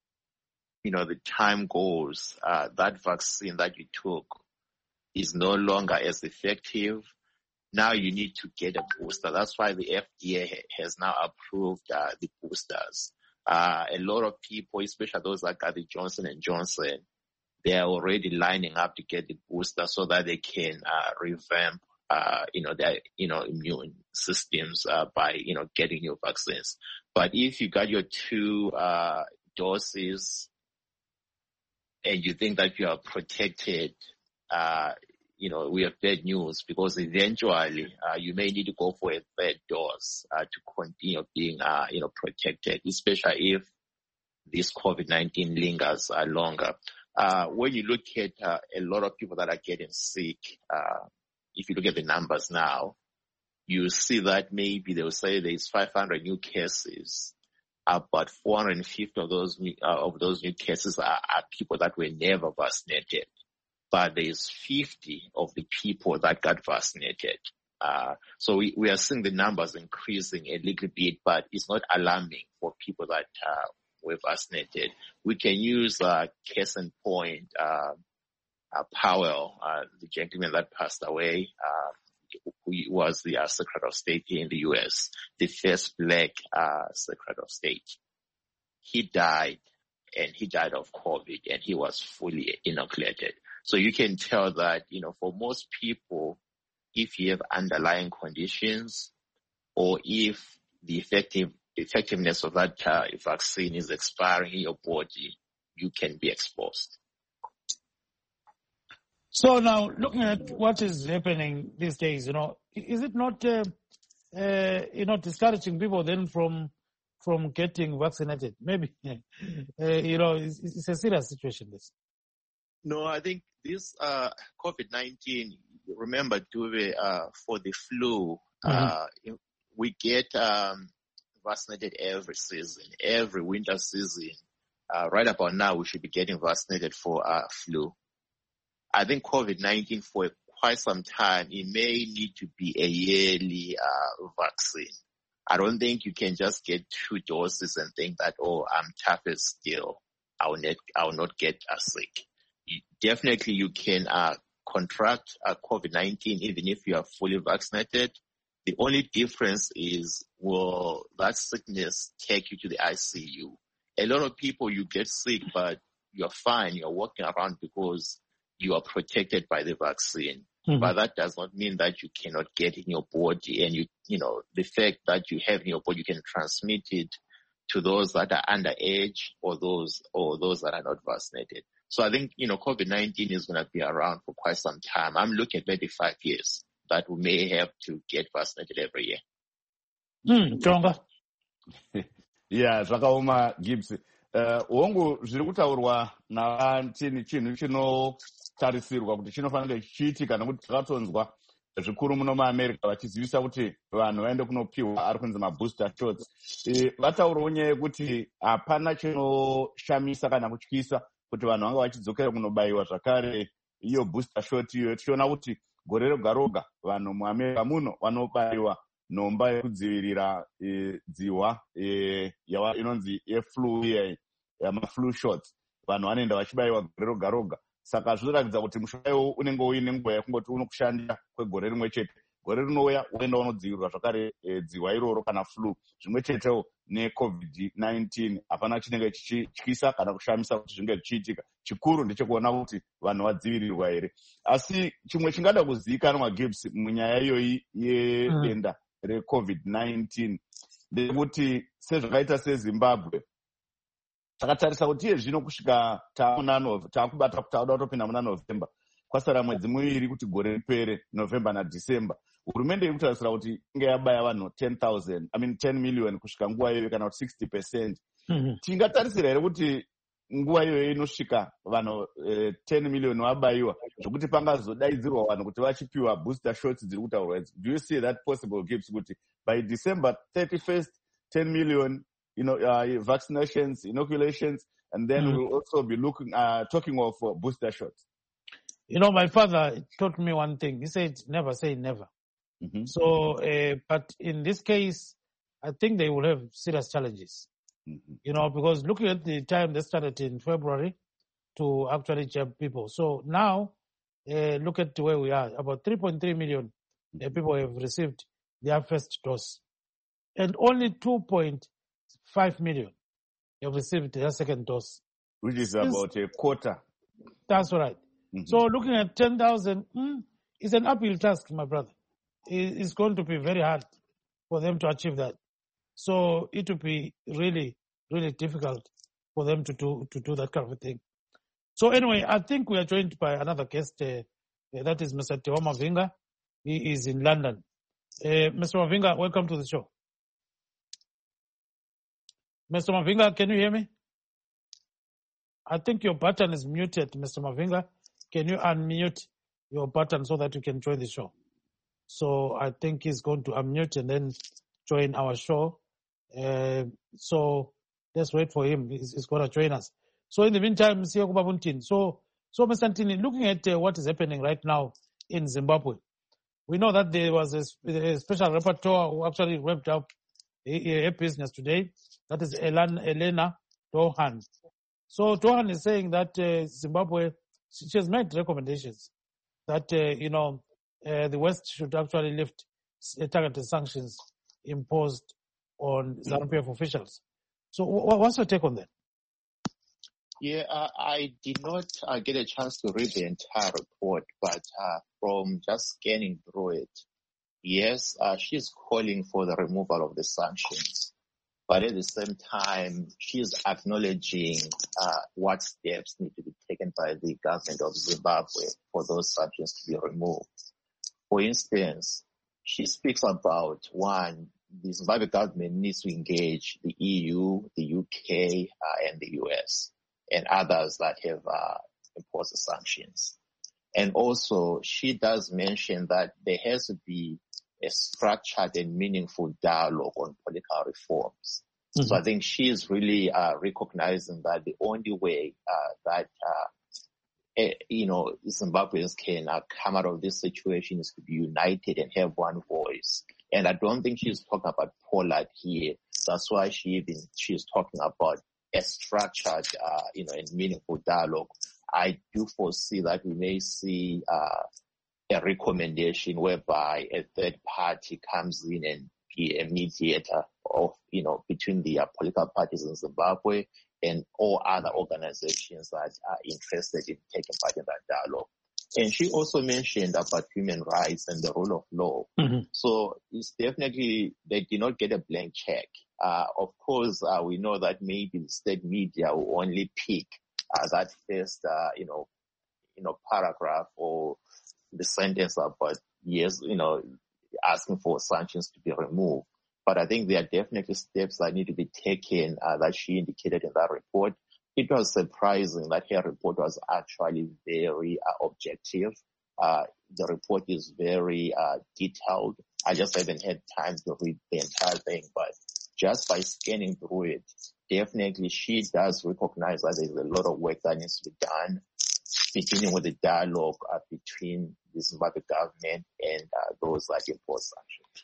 the time goes, that vaccine that you took is no longer as effective. Now you need to get a booster. That's why the FDA has now approved the boosters. A lot of people, especially those that got the Johnson & Johnson, they are already lining up to get the booster so that they can revamp, their, immune systems by, getting new vaccines. But if you got your 2 doses and you think that you are protected, we have bad news, because eventually you may need to go for a 3rd dose to continue being, protected, especially if this COVID-19 lingers longer. When you look at a lot of people that are getting sick, if you look at the numbers now, you see that maybe they'll say there's 500 new cases, but 450 of those new cases are people that were never vaccinated. But there's 50 of the people that got vaccinated. So we are seeing the numbers increasing a little bit, but it's not alarming for people that were vaccinated. We can use case in point, Powell, the gentleman that passed away, who was the Secretary of State here in the U.S., the first Black Secretary of State. He died, and he died of COVID, and he was fully inoculated. So you can tell that, for most people, if you have underlying conditions, or if the effectiveness of that vaccine is expiring in your body, you can be exposed. So now, looking at what is happening these days, is it not, discouraging people then from getting vaccinated? Maybe, it's a serious situation, this. No, I think this COVID-19, remember, Dube, for the flu, we get vaccinated every season, every winter season. Right about now, we should be getting vaccinated for flu. I think COVID-19, for quite some time, it may need to be a yearly vaccine. I don't think you can just get 2 doses and think that, I'm tough as steel, I will not get sick. Definitely you can contract COVID-19 even if you are fully vaccinated. The only difference is, will that sickness take you to the ICU? A lot of people, you get sick, but you're fine. You're walking around because you are protected by the vaccine. Mm-hmm. But that does not mean that you cannot get in your body. And the fact that you have in your body, you can transmit it to those that are underage or those that are not vaccinated. So I think, COVID-19 is going to be around for quite some time. I'm looking at maybe 5 years that we may have to get vaccinated every year. Jonga. Yeah, zvakaoma Gibbs. Hongu zviri kutaurwa navatini chinhu chinotarisirwa kuti chinofanira chichiitika nekuti takatonzwa zvikuru muno muAmerica vachizivisa kuti vanhu vaende kunopiwa ari kunzi mabooster shots. Vataurawo nyaya yekuti hapana chinoshamisa kana kutyisa kuti vanhu vanga vachidzokera kunobayiwa zvakare iyo booster shot iyo. Tichiona kuti gore roga roga vanhu muAmerica muno vanobayiwa nhomba yekudzivirira dzihwa inonzi yeflu yamaflu shots. Vanhu vanoenda vachibayiwa gore roga roga. Saka zvinoratidza kuti mushonga iwowo unenge uine nguva yekungoti unokushandira kwegore rimwe chete. Gore rinouya uenda unodzivirirwa zvakare dzihwa iroro kana flu. Zvimwe chetewo neCovid-19 hapana chinenge chichityisa kana kushamisa kuti zvinge zvichiitika. Chikuru ndechekuona kuti vanhu vadzivirirwa here. Asi chimwe chingada kuzivikanwa Gibbs munyaya iyoyi yedenda reCovid-19 ndekuti sezvakaita seZimbabwe takatarisa kuti iye zvino kusvika taakubata kuti takuda kutopinda muna November, kwasara mwedzi miviri kuti gore ripere, November naDecember. Hurumende iri kutarisira kuti inge yabaya vanhu 10 million kusvika nguva iyoyo kana kuti 60%. Tingatarisira here kuti nguva iyoyo inosvika vanhu 10 million vabayiwa zvokuti pangazodaidzirwa vanhu kuti vachipiwa booster shots dziri kutaurwa idzi? Do you see that possible, Gibbs, kuti by December 31st 10 million vaccinations, inoculations, and then we'll also be talking of booster shots? My father taught me one thing. He said, never say never. So, but in this case, I think they will have serious challenges. Because looking at the time they started in February to actually jab people. So now, look at where we are. About 3.3 million people have received their first dose. And only 2.5 million have received their second dose. Which is about a quarter. That's right. So looking at 10,000 is an uphill task, my brother. It's going to be very hard for them to achieve that. So it will be really, really difficult for them to do that kind of a thing. So anyway, I think we are joined by another guest. That is Mr. Tewa Mavinga. He is in London. Mr. Mavinga, welcome to the show. Mr. Mavinga, can you hear me? I think your button is muted, Mr. Mavinga. Can you unmute your button so that you can join the show? So I think he's going to unmute and then join our show. So let's wait for him. He's going to join us. So in the meantime, so Mr. Ntini, looking at what is happening right now in Zimbabwe, we know that there was a special rapporteur who actually wrapped up a business today. That is Elena Dohan. So Dohan is saying that Zimbabwe, she has made recommendations that, the West should actually lift targeted sanctions imposed on ZANU-PF officials. So what's your take on that? Yeah, I did not get a chance to read the entire report, but from just scanning through it, yes, she's calling for the removal of the sanctions. But at the same time, she's acknowledging what steps need to be taken by the government of Zimbabwe for those sanctions to be removed. For instance, she speaks about, one, the Zimbabwe government needs to engage the EU, the UK, and the US, and others that have imposed the sanctions. And also, she does mention that there has to be a structured and meaningful dialogue on political reforms. So I think she is really recognizing that the only way that Zimbabweans can come out of this situation is to be united and have one voice. And I don't think she's talking about Pollard here. That's why she's talking about a structured, and meaningful dialogue. I do foresee that we may see a recommendation whereby a third party comes in and be a mediator of, between the political parties in Zimbabwe and all other organizations that are interested in taking part in that dialogue. And she also mentioned about human rights and the rule of law. So it's definitely, they did not get a blank check. Of course, we know that maybe the state media will only pick that first, paragraph or the sentence about, yes, asking for sanctions to be removed. But I think there are definitely steps that need to be taken that she indicated in that report. It was surprising that her report was actually very objective. The report is very detailed. I just haven't had time to read the entire thing, but just by scanning through it, definitely she does recognize that there's a lot of work that needs to be done, beginning with the dialogue between the Zimbabwe government and those that impose sanctions.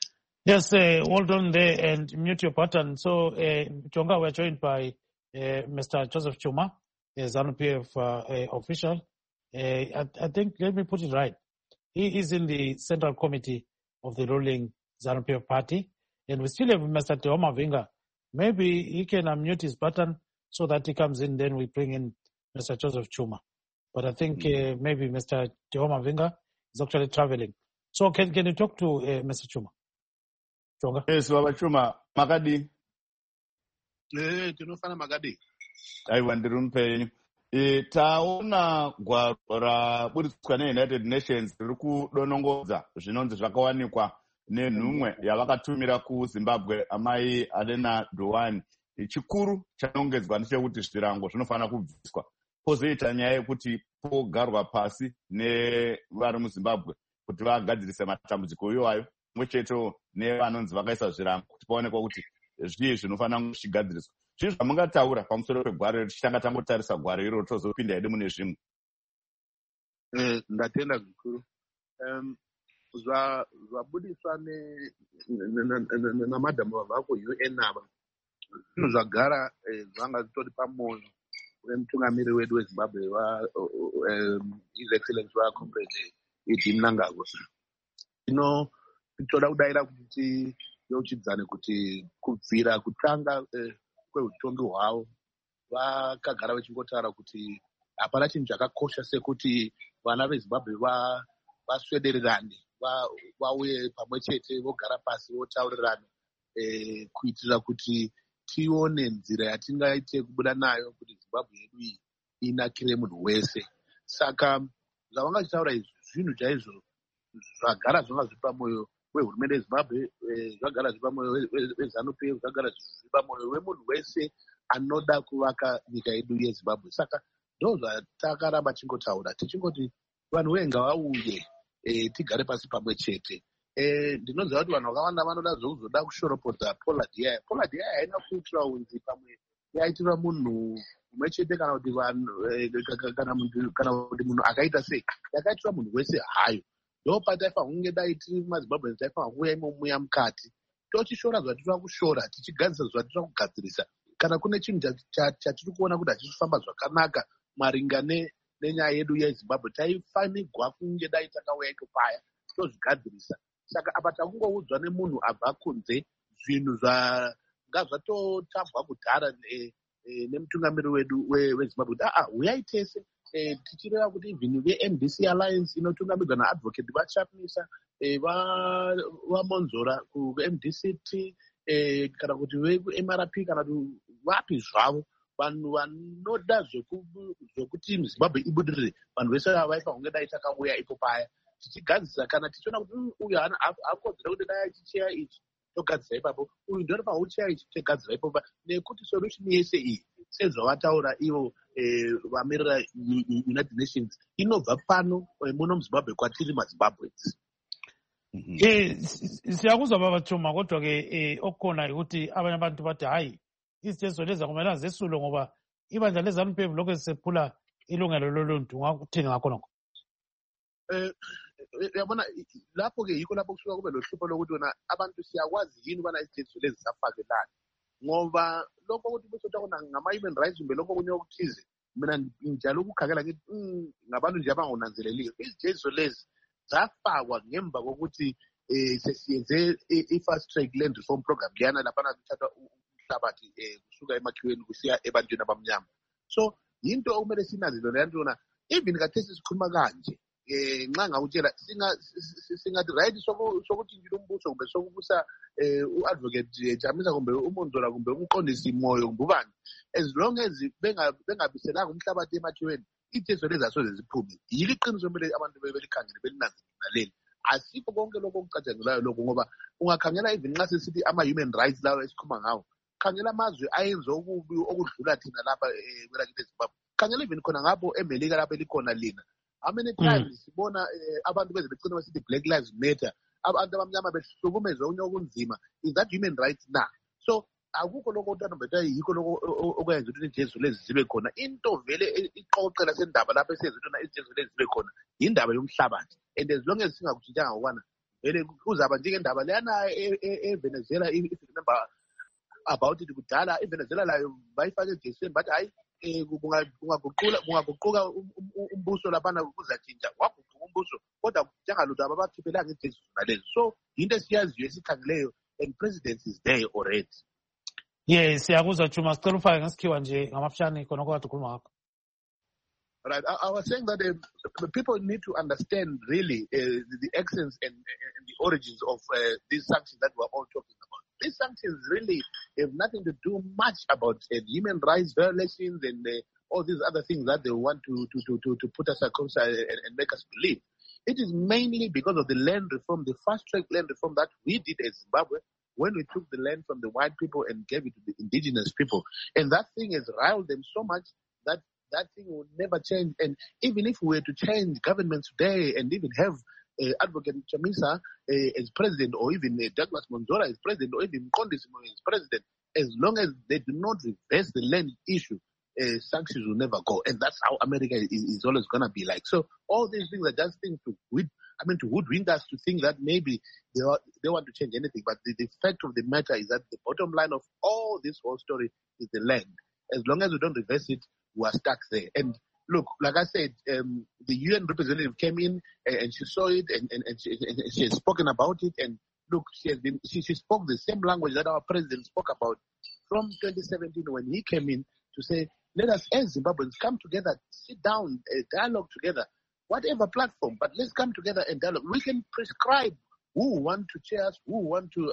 Yes, hold on there and mute your button. So, Jonga, we're joined by Mr. Joseph Chuma, ZANU-PF official. I think, let me put it right. He is in the Central Committee of the ruling ZANU-PF party. And we still have Mr. Teoma Vinga. Maybe he can unmute his button so that he comes in, then we bring in Mr. Joseph Chuma. But I think maybe Mr. Teoma Vinga is actually traveling. So can you talk to Mr. Chuma? Chonga? Yes, Baba Chuma, Makadi. Tinofana Magadi. Aiwa ndiri mupenyu. Taona gwaro raburitswa neUnited Nations riri kudonongodza zvinonzi zvakawanikwa nenhumwe yavakatumira kuZimbabwe amai Alena Dowani. Chikuru chanongedzwa ndechekuti zvirango zvinofanira kubviswa. Pozoita nyaya yekuti pogarwa pasi nevari muZimbabwe kuti vagadzirise matambudziko iwayo, mwecheto nevanonzi vakaisa zvirango kuti paonekwa kuti zvii zvinofanira kuchigadziriswa. Zvii zvamungataura pamusoro pegwaro tichitanga tangotarisa gwaro iro tozopinda hedu mune zvimwe. Ndatenda zvikuru. Zvabudiswa namadhamu vabva kuUN ava zvinhu zvagara zvanga zvitori pamwoyo wemutungamiri wedu weZimbabwe His Excellency waComrade Idi Mnangagwa. Zvino tinoda kudayira kuti tiyeuchidzane kuti kubvira kutanga kweutongi hwavo vakagara vachingotaura kuti hapana chinhu chakakosha sekuti vana veZimbabwe vaswedererane, vauye pamwe chete, vogara pasi votaurirana kuitira kuti tione nzira yatingaite kubuda nayo kuti Zimbabwe yedu iyi inakire munhu wese. Saka zvavanga chitaura izvi zvinhu chaizvo zvagara zvanga zviri pamwoyo wehurumende yeZimbabwe, zvagara zviri pamwoyo weZANU-PF, zvagara zviri pamwoyo wemunhu wese anoda kuvaka nyika yedu yeZimbabwe. Saka ndo zvatakaramba tingotaura tichingoti vanhu wenga vauye tigare pasi pamwe chete. Ndinoziva kuti vanhu vakawanda vanoda zvokuzoda kushoropodza Paula Diaya. Paula Diaya haina kuitira unzi pamwe yaitirwa munhu umwe chete kana kuti munhu akaita sei, yakaitirwa munhu wese hayo. Ndo pataifanira kunge dai tiri mumaZimbabwe taifanira kuuya imomuya mukati tochishora zvatinoda kushora, tichigadzirisa zvatinoda kugadzirisa. Kana kune chinhu chatiri kuona kuti hachifamba zvakanaka maringa nenyaya yedu yeZimbabwe, taifanirwa kunge dai takauya iko paya tozvigadzirisa. Saka apa takungoudzwa nemunhu abva kunze zvinhu zvanga zvatotabva kudhara nemutungamiri wedu weZimbabwe kuti uyai tese tichireva kuti even veMDC Alliance inotungamirwa naadvocate vachapisa vamonzora kuMDCT kana kuti vekuMRP kana kuti vapi zvavo, vanhu vanoda zvokuti Zimbabwe ibudirire, vanhu vese vaifanira kunge dai takauya ipo paya tichigadzirisa. Kana tichiona kuti uyu akodzera kuti dai achicheya ichi togadzira ipapo, uyu ndinofanira kucheya ichi togadzira ipapo, nekuti solution yese iyi sezvavataura ivo vamirira United Nations inobva pano muno muZimbabwe kwatiri maZimbabwens. Siyakuzwa Baba Chuma, kodwa-ke okukhona ukuthi abanye abantu bathi hayi izitezo lezi akumelanga zesulwe ngoba ibandla leZANU-PF lokhu zisephula ilungelo loluntu. Ungakuthini ngakho nokho? Yabona lapho-ke yikho lapho kusuka kube lohlupho lokuthi wena abantu siyakwazi yini ubana izitezo lezi zafakelana, ngoba lokho ukuthi besotakona ngama-human rights kumbe lokho kunye okuthize, mina njalo ukukhangela ngithi ngabantu nje abangonanzeleliyo. Izitezo lezi zafakwa ngemva kokuthi sesiyenze i-fast track land reform program liyana laphana kuthathwa umhlabathi kusuka emakhiweni kusiya ebantwini abamnyama. So yinto okumele sinazile leyo nto, even kathesi sikhuluma kanje nxa ngakutshela singathi right sokuthi njalo umbuso kumbe sokubusa u-advocate Jamisa kumbe uMonzola kumbe umqondisi Moyo kumbe ubani, as long as bengabiselanga umhlabathi emakhiweni, ithezo lezi asoze ziphume. Yilo iqiniso kumele abantu belikhangele belinanzelele. Asikho konke lokho okucatshangelayo lokho, ngoba ungakhangela even nxa sesithi ama-human rights lawo esikhuluma ngawo, khangela amazwe ayenze okubi okudlula thina lapha kwelakithi eZimbabwe. Khangela even khona ngapho eMelika lapho elikhona lina. How many times sibona abantu beze becina besithi Black Lives Matter, abantu abamnyama behlukumezwa unye okunzima? Is that human rights na? So akukho lokho utana bethu yikho lokho okwenza ukuthi ijesu lezi zibe khona. Into vele iqoqela sendaba lapho esenza ukuthi ijesu lezi zibe khona indaba yomhlabathi, and as long as singakuthintanga ngokwana kuzaba njengendaba leyana eVenezuela, if you remember about it kudala, iVenezuela layo bayifake eJesini bathi hayi kungaguquka umbuso laphana kuzatshintsha, waguquka umbuso kodwa njengalutho ababakhiphelanga iJesini nalezo. So into esiyaziyo esikhangeleyo, and president is there already. Yes, siyakuzwa Chuma, sicela ufake ngesikhiwa nje ngamafishane khona okade ukhuluma ngakho. Right, I was saying that the people need to understand really the essence and the origins of these sanctions that we're all talking about. These sanctions really have nothing to do much about human rights violations and all these other things that they want to put us across and make us believe. It is mainly because of the land reform, the fast-track land reform that we did as Zimbabwe, when we took the land from the white people and gave it to the indigenous people. And that thing has riled them so much that that thing will never change. And even if we were to change government today and even have Advocate Chamisa as president, or even Douglas Monzora as president, or even Mqondisi as president, as long as they do not reverse the land issue, sanctions will never go. And that's how America is always going to be like. So all these things are just things to hoodwink us to think that maybe they want to change anything. But the fact of the matter is that the bottom line of all this whole story is the land. As long as we don't reverse it, we are stuck there. And look, like I said, the UN representative came in and she saw it and she has spoken about it. And look, she spoke the same language that our president spoke about from 2017 when he came in to say, let us as Zimbabweans come together, sit down, dialogue together, whatever platform, but let's come together and dialogue. We can prescribe who want to chair us, who want to,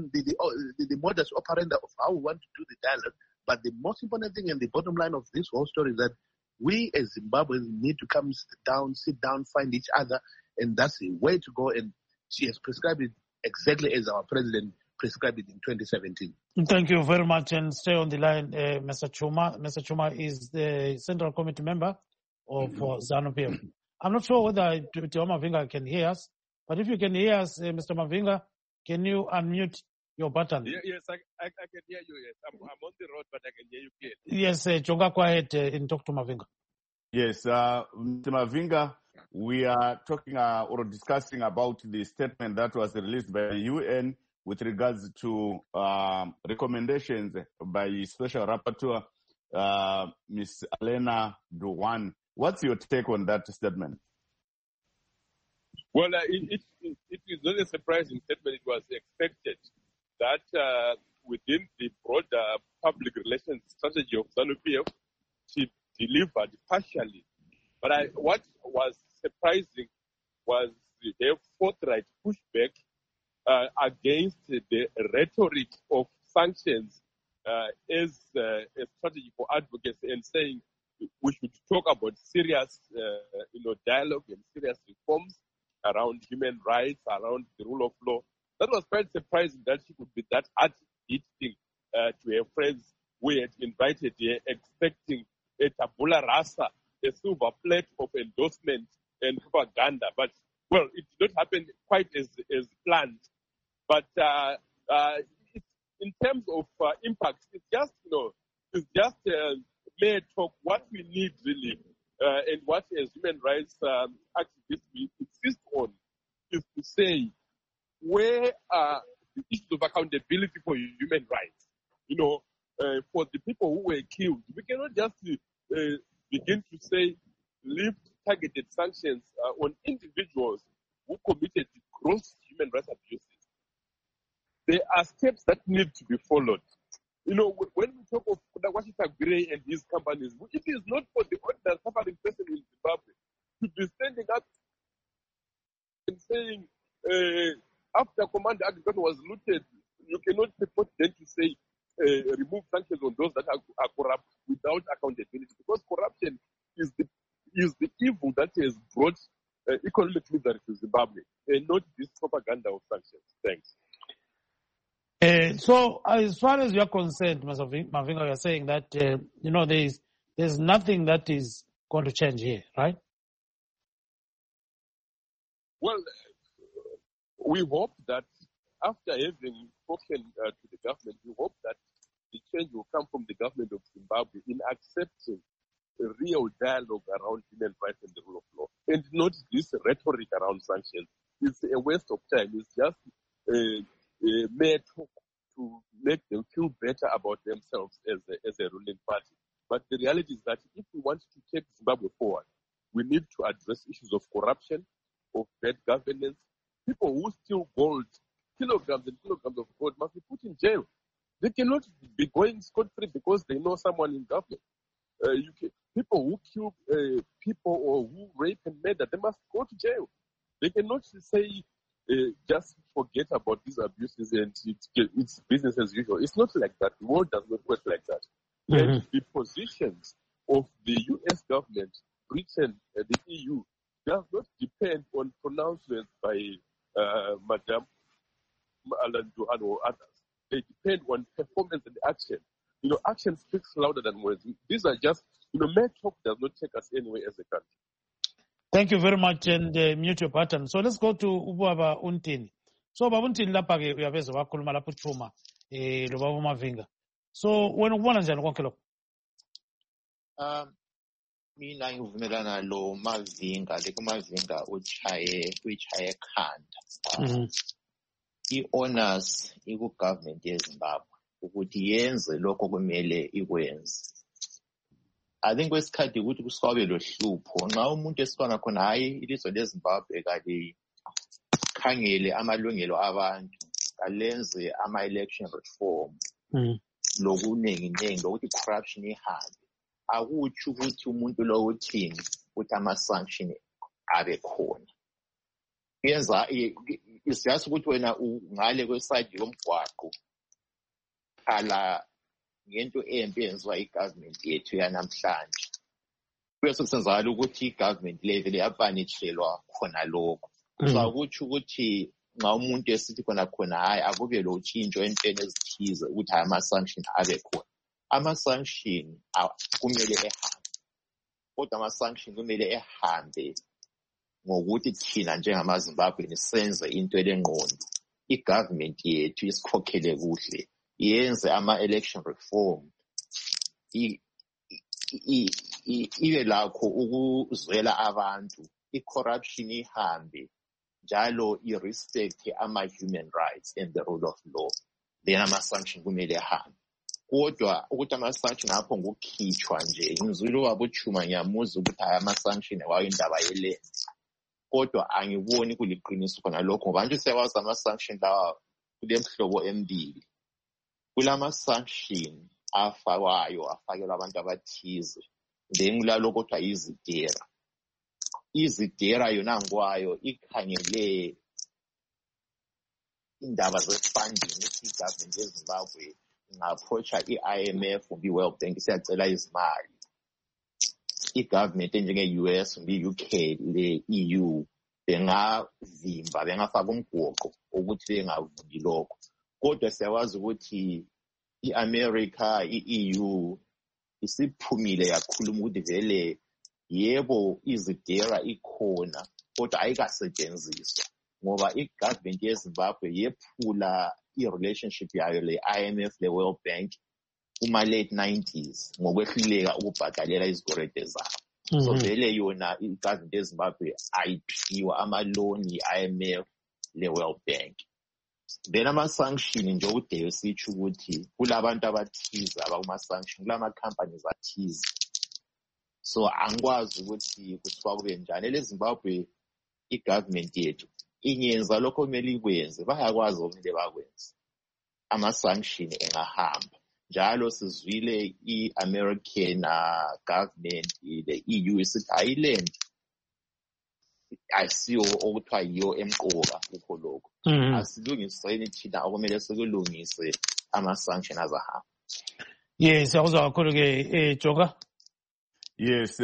the modus operandi of how we want to do the dialogue. But the most important thing and the bottom line of this whole story is that we as Zimbabweans need to come sit down, find each other, and that's the way to go. And she has prescribed it exactly as our president prescribed it in 2017. Thank you very much, and stay on the line, Mr. Chuma. Mr. Chuma is the Central Committee member of ZANU-PF. I'm not sure whether Tiwa Mavinga can hear us, but if you can hear us, Mr. Mavinga, can you unmute your button? Yes, I can hear you. Yes, I'm on the road, but I can hear you clearly. Yes, Chonga, go ahead and talk to Mavinga. Yes, Mr. Mavinga, we are talking or discussing about the statement that was released by the UN with regards to recommendations by Special Rapporteur, Ms. Elena Douane. What's your take on that statement? Well, it is not a surprising statement. It was expected that within the broader public relations strategy of ZANU-PF, she delivered partially. But what was surprising was their forthright pushback against the rhetoric of sanctions as a strategy for advocacy, and saying we should talk about serious dialogue and serious reforms around human rights, around the rule of law. That was quite surprising that she could be that hard-hitting to her friends we had invited here, expecting a tabula rasa, a silver plate of endorsement and propaganda. But, well, it did not happen quite as planned. But in terms of impact, it's just, mere talk. What we need really, and what as human rights activists we insist on, is to say, where are the issues of accountability for human rights? For the people who were killed, we cannot just begin to say lift targeted sanctions on individuals who committed gross human rights abuses. There are steps that need to be followed. When we talk of Washington Gray and his companies, it is not for the ordinary suffering person in Zimbabwe to be standing up and saying, after Commander Aggregate was looted, you cannot purport then to say, remove sanctions on those that are corrupt without accountability, because corruption is the evil that has brought economic misery to Zimbabwe, and not this propaganda of sanctions. Thanks. So, as far as you're concerned, Mr. Mavinga, you're saying that there's nothing that is going to change here, right? Well, we hope that after having spoken to the government, we hope that the change will come from the government of Zimbabwe in accepting a real dialogue around human rights and the rule of law, and not this rhetoric around sanctions. it's a waste of time. It's just mere talk to make them feel better about themselves as a ruling party. But the reality is that if we want to take Zimbabwe forward, we need to address issues of corruption, of bad governance. People who steal gold, kilograms and kilograms of gold, must be put in jail. They cannot be going scot-free because they know someone in government. People who kill people or who rape and murder, they must go to jail. They cannot say just forget about these abuses and it's business as usual. It's not like that. The world does not work like that. Mm-hmm. And the positions of the U.S. government, Britain, and the EU does not depend on pronouncements by Madame Alan Johan or others. They depend on performance and action. Action speaks louder than words. These are just, mere talk does not take us anywhere as a country. Thank you very much, and mute your button. So let's go to Ubaba Untini. So Ubaba Untini lapha ke uyaveza wakhuluma lapho uthuma lo Baba Mavinga. So wena ubona njani konke lokho? Mina ngivumelana lo Mavinga, Mavinga uyichaye ekhanda. I-honors iku-government yeZimbabwe ukuthi yenze lokho kumele ikwenze. I think kwesikhathi ukuthi kuswabe lo hlupho nxa umuntu esifana khona hayi ilizwe leZimbabwe khangele amalungelo abantu kalenze ama-election reform lokunenginengi lokuthi corruption ihambe. Akutsho ukuthi umuntu lo uthini ukuthi ama-sanction abe khona. Yenza isiyazi ukuthi wena ungale kweside yomgwaqo khala ngento embi yenziwa i-government yethu yanamhlanje. Bese kusenzakala ukuthi i-government level yapanishelwa khona lokho. So akutsho ukuthi nxa umuntu esithi khona hayi akube lo tshintsho entweni ezithize ukuthi ama-sanction abe khona. Ama-sanction kumele ehambe. Kodwa ama-sanction kumele ehambe ngokuthi thina njengamaZimbabweni senze into elengqondo. I-government yethu isikhokhele kuhle. Yenze ama-election reform. Ibe lakho ukuzwela abantu. I-corruption ihambe. Njalo i-respect ama-human rights and the rule of law. Then ama-sanction kumele ehambe. Kodwa ukuthi ama-sanction apho ngokukhitshwa nje. Ngizwile wabuchuma ngiyamuza ukuthi ama-sanction wayo indaba yele. Kodwa angiboni kuliqiniso khona lokho ngoba nje siyawazi ama-sanction lawa kule mhlobo embili. Kulama-sanction afakelwa abantu abathize. Then kulalokho kuthiwa izidera. Izidera yona ngwayo ikhangele indaba ze-funding ukuthi i-government yeZimbabwe nga-approacha i-IMF kumbe i-World Bank siyacela izimali. I-government enjenge-US kumbe i-UK le-EU bengafaka umgoqo ukuthi bengavuli lokho. Kodwa siyawazi ukuthi i-America, i-EU isiphumile yakhuluma ukuthi vele yebo izidera ikhona kodwa ayikasetshenziswa ngoba i-government yeZimbabwe yephula i-relationship yayo le-IMF le-World Bank kuma-late 90s ngokwehluleka ukubhadalela izikwelede zabo. So vele yona i-government yeZimbabwe ayiphiwa amaloni i-IMF le-World Bank. Then ama-sanction nje udeyo sitsho ukuthi kulabantu abathize abakuma-sanction kulama-companies athize. So angikwazi ukuthi kuthiwa kube njani. LeZimbabwe i-government yethu ingenza lokho kumele ikwenze bayakwazi okumele bakwenze. Ama-sanction engahamba. Njalo sizwile i-American government le-EU isithi ayiland ayisiyo okuthiwa yiyo emqoka kukho lokho. Asilungiseni thina okumele sikulungise ama-sanction azahamba. Yes, awuzwa kakhulu ke Joka. Yes,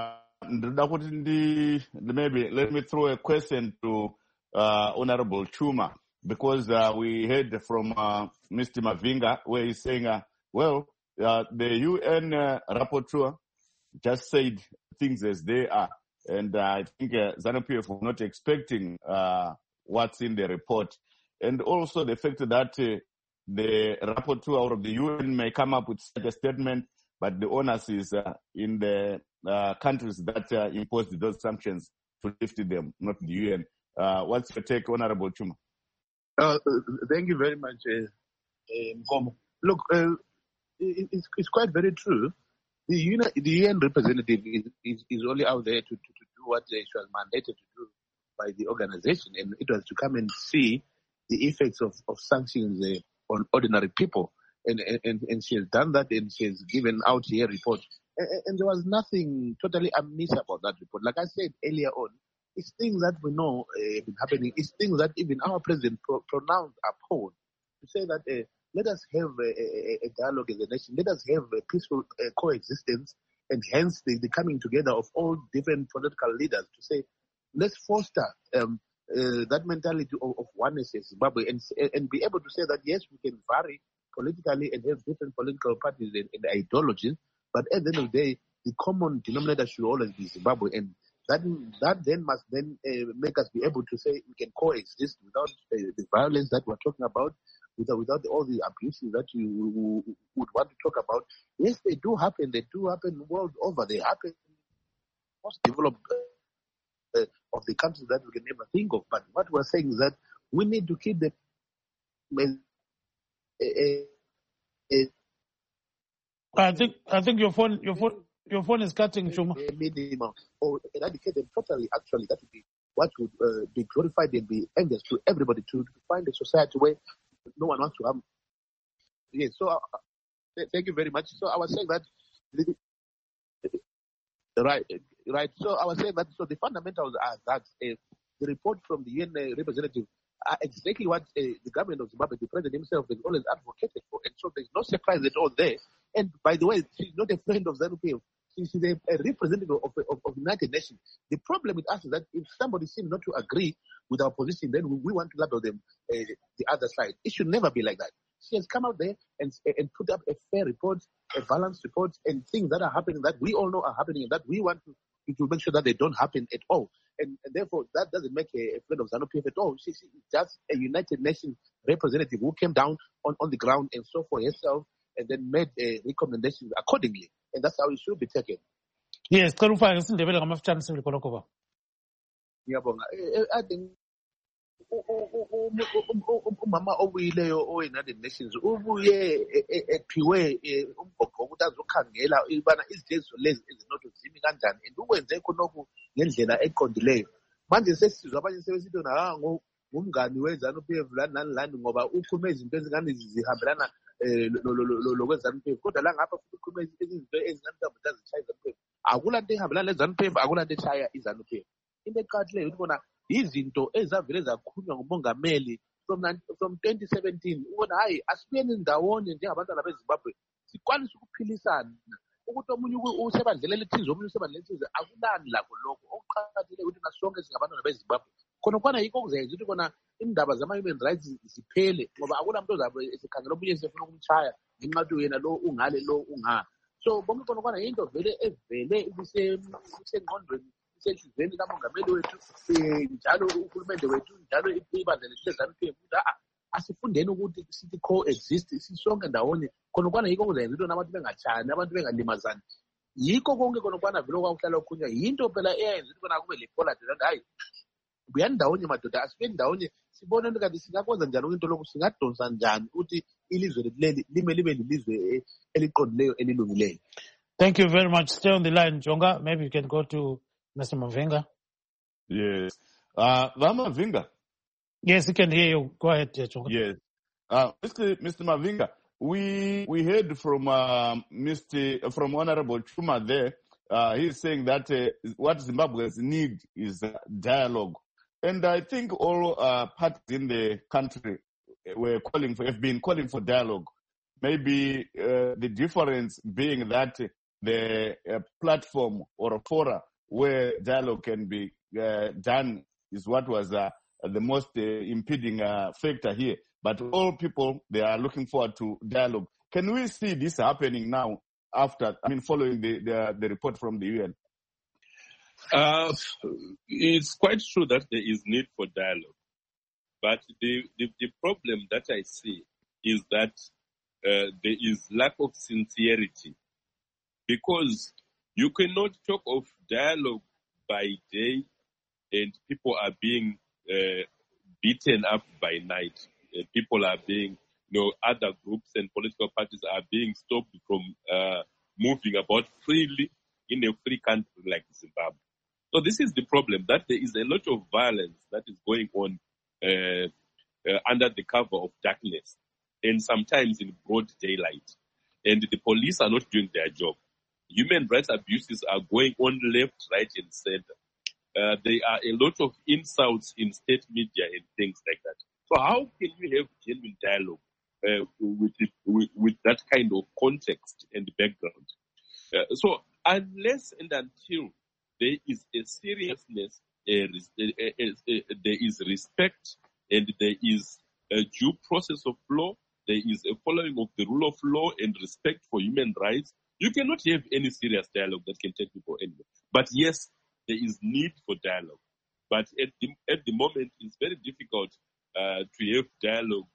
maybe let me throw a question to Honorable Chuma, because we heard from Mr. Mavinga where he's saying, the UN rapporteur just said things as they are. And I think ZANU-PF was not expecting what's in the report. And also the fact that the rapporteur of the UN may come up with such a statement, but the onus is in the countries that imposed those sanctions to lift them, not the UN. What's your take, Honorable Chuma? Thank you very much, Nkomo. Look, it's quite very true. The UN representative is only out there to do what she was mandated to do by the organization, and it was to come and see the effects of sanctions on ordinary people. And she has done that, and she has given out her report. And there was nothing totally amiss about that report. Like I said earlier on, it's things that we know have been happening. It's things that even our president pronounced upon to say that let us have a dialogue as a nation. Let us have a peaceful coexistence, and hence the coming together of all different political leaders to say, let's foster that mentality of oneness in Zimbabwe and be able to say that, yes, we can vary politically and have different political parties and ideologies, but at the end of the day, the common denominator should always be Zimbabwe. And that then must make us be able to say we can coexist without the violence that we're talking about, without all the abuses that you would want to talk about. Yes, they do happen. They do happen world over. They happen in most developed of the countries that we can never think of. But what we're saying is that we need to keep the I think your phone is cutting, Chuma. Minimum, or eradicate them totally. Actually, that would be what would be glorified and be endless to everybody to find a society where no one wants to harm. Yes. So thank you very much. So I was saying that. Right. So I was saying that. So the fundamentals are that the report from the UN representative are exactly what the government of Zimbabwe, the president himself, has always advocated for. And so there's no surprise at all there. And by the way, she's not a friend of ZANU-PF. She's a representative of the United Nations. The problem with us is that if somebody seems not to agree with our position, then we want to label them the other side. It should never be like that. She has come out there and put up a fair report, a balanced report, and things that are happening that we all know are happening and that we want to make sure that they don't happen at all. And therefore, that doesn't make a friend of ZANU-PF at all. She's just a United Nations representative who came down on the ground and saw for herself and then made recommendations accordingly. And that's how it should be taken. Yes, I think umama obuyileyo owe-United Nations ubuye ephiwe umgogo ukuthi azokhangela ibana izinto lezi ezinotho zimi kanjani and ukwenze khonokho ngendlela eqondileyo. Manje sesizwa abanye sebesithi ngumngani we-ZANU-PF lani ngoba ukhulume izinto ezingane zihambelana lokwe-ZANU-PF, kodwa la ngapha futhi ukhulume izinto ezingane zishaya i-ZANU-PF. Akulanto ehambelana le-ZANU-PF, akulanto eshaya i-ZANU-PF. Into eqakathekileyo ukuthi bona izinto ezavele zakhulunywa ngumongameli from 2017 ubona hayi asibuyeni ndawonye njengabantwana beZimbabwe sikwanise ukuphilisana ukuthi omunye usebandlela elithize omunye usebandlela elithize akulani lakho lokho okuqakathekile ukuthi nasonke singabantwana beZimbabwe khona yikho okuzenza ukuthi kona indaba zama-human rights ziphele ngoba akula muntu ozabe esikhangela omunye sefuna ukumtshaya ngenxa yokuthi yena lo ungale lo unga. So bonke khona yinto vele evele isengqondweni isenhlizweni kamongameli wethu njalo uhulumende wethu njalo ibandla lethu le-ZANU-PF ukuthi asifundeni ukuthi sithi co-exist sisonke ndawonye khona yikho okuzenza into abantu bengatshani abantu bengalimazani. Yikho konke khona vele okwakuhlala okhulunywa yinto phela eyenza ukuthi kona kube le-polity that hayi buyani ndawonye madoda asibeni ndawonye sibone ukuthi kanti singakwenza njani into lokhu singadonsa njani ukuthi ilizwe leli lime libe lilizwe eliqondileyo elilungileyo. Thank you very much. Stay on the line, Jonga. Maybe you can go to Mr. Mavinga. Yes. Mavinga. Yes, we can hear you. Go ahead, Jonga. Yes. Mr. Mavinga, we heard from Honorable Chuma there. He's saying that what Zimbabweans need is dialogue. And I think all parties in the country have been calling for dialogue. Maybe the difference being that the platform or a fora where dialogue can be done is what was the most impeding factor here. But all people, they are looking forward to dialogue. Can we see this happening now following the report from the UN? It's quite true that there is need for dialogue. But the problem that I see is that there is lack of sincerity. Because you cannot talk of dialogue by day and people are being beaten up by night. People are being, other groups and political parties are being stopped from moving about freely in a free country like Zimbabwe. So this is the problem, that there is a lot of violence that is going on under the cover of darkness and sometimes in broad daylight. And the police are not doing their job. Human rights abuses are going on left, right, and center. There are a lot of insults in state media and things like that. So how can you have genuine dialogue with that kind of context and background? So unless and until there is a seriousness, there is respect, and there is a due process of law, there is a following of the rule of law and respect for human rights, you cannot have any serious dialogue that can take people anywhere. But yes, there is need for dialogue. But at the moment, it's very difficult to have dialogue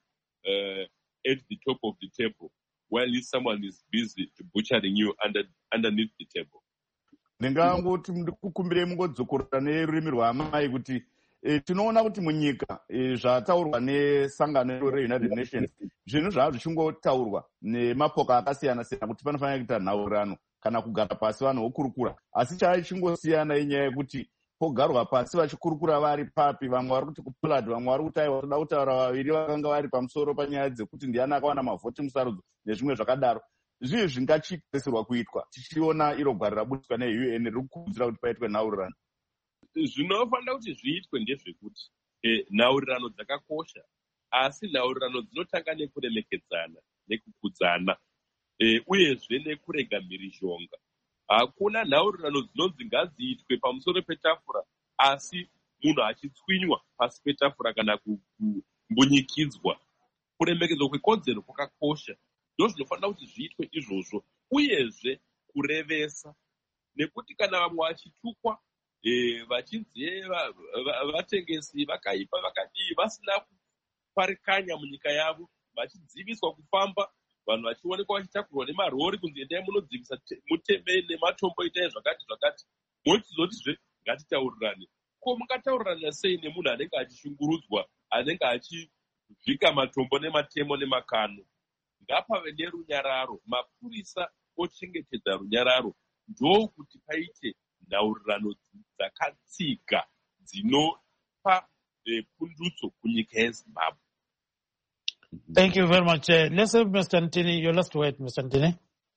at the top of the table, while someone is busy butchering you underneath the table. Ndingangoti kukumbire mungodzokorora nerurimi rwamai kuti tinoona kuti munyika zvataurwa nesangano reUnited Nations zvinhu zvava zvichingotaurwa nemapoka akasiyana siyana kuti panofanira kuita nhaurirano kana kugara pasi vanhu vokurukura, asi chaichingosiyana inyaya yekuti pogarwa pasi vachikurukura vari papi, vamwe vari kuti kupulad, vamwe vari kuti aiwa toda kutaura vaviri vakanga vari pamusoro panyaya dzekuti ndiani akawana mavhoti musarudzo nezvimwe zvakadaro. Zvii zvingachitarisirwa kuitwa tichiona iro gwari rabutswa neUN riri kukurudzira kuti paitwe nhaurirano? Zvinofanira kuti zviitwe ndezvekuti nhaurirano dzakakosha, asi nhaurirano dzinotanga nekuremekedzana nekukudzana uyezve nekurega mhirizhonga. Hakuna nhaurirano dzinonzi ngadziitwe pamusoro petafura asi munhu achitswinywa pasi petafura kana kumbunyikidzwa. Kuremekedzwa kwekodzero kwakakosha, ndozvinofanira kuti zviitwe izvozvo, uyezve kurevesa, nekuti kana vamwe vachitukwa vachinzi vatengesi vakaipa vakadii vasina kuparikanya munyika yavo, vachidziviswa kufamba, vanhu vachionekwa vachitakurwa nemarori kunzi endai munodzivisa muteme nematombo itai zvakati zvakati, mochizotizve ngatitaurirane. Ko mungataurirana sei nemunhu anenge achishungurudzwa, anenge achivhika matombo nematemo nemakano? Ngapave nerunyararo, mapurisa ochengetedza runyararo, ndokuti paite nhaurirano dzakatsika dzinopa pundutso kunyika yeZimbabwe. Thank you very much. Let's have Mr. Ntini, your last word, Mr. Ntini.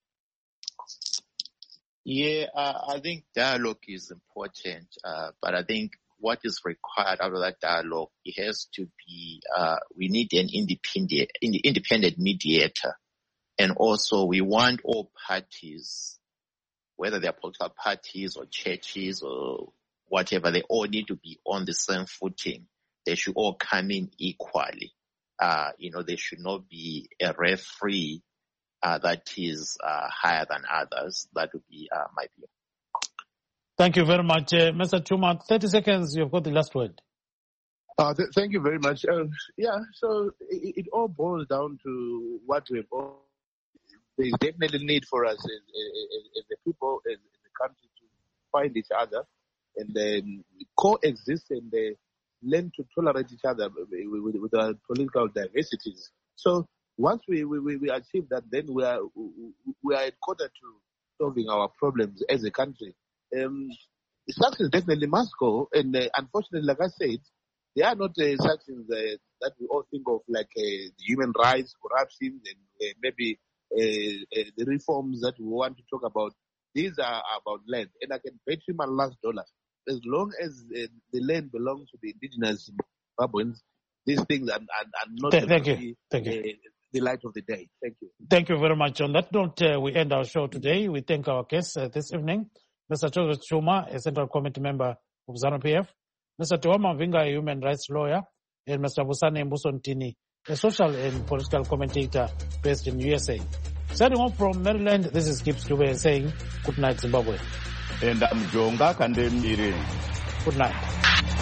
Yeah, I think dialogue is important, but I think what is required out of that dialogue, it has to be, we need an independent mediator. And also we want all parties, whether they're political parties or churches or whatever, they all need to be on the same footing. They should all come in equally. There should not be a referee that is higher than others. That would be my view. Thank you very much. Mr. Chuma, 30 seconds, you've got the last word. Thank you very much. So it all boils down to what we've all... There is definitely need for us as the people, as the country, to find each other and then coexist and learn to tolerate each other with our political diversities. So once we achieve that, then we are in quarter to solving our problems as a country. Sanctions definitely must go, and unfortunately, like I said, they are not sanctions that we all think of like human rights, corruption, and maybe the reforms that we want to talk about. These are about land, and I can bet you my last dollar, as long as the land belongs to the indigenous Zimbabweans, these things are not the light of the day. Thank you. Thank you very much. On that note, we end our show today. We thank our guests this evening, Mr. Joseph Chuma, a Central Committee member of ZANU-PF, Mr. Tewama Mvinga, a human rights lawyer, and Mr. Busane Mbuso Ntini, a social and political commentator based in USA. Signing off from Maryland, this is Gibbs Dube saying, good night, Zimbabwe. And I'm Jonga Kandemire. Good night.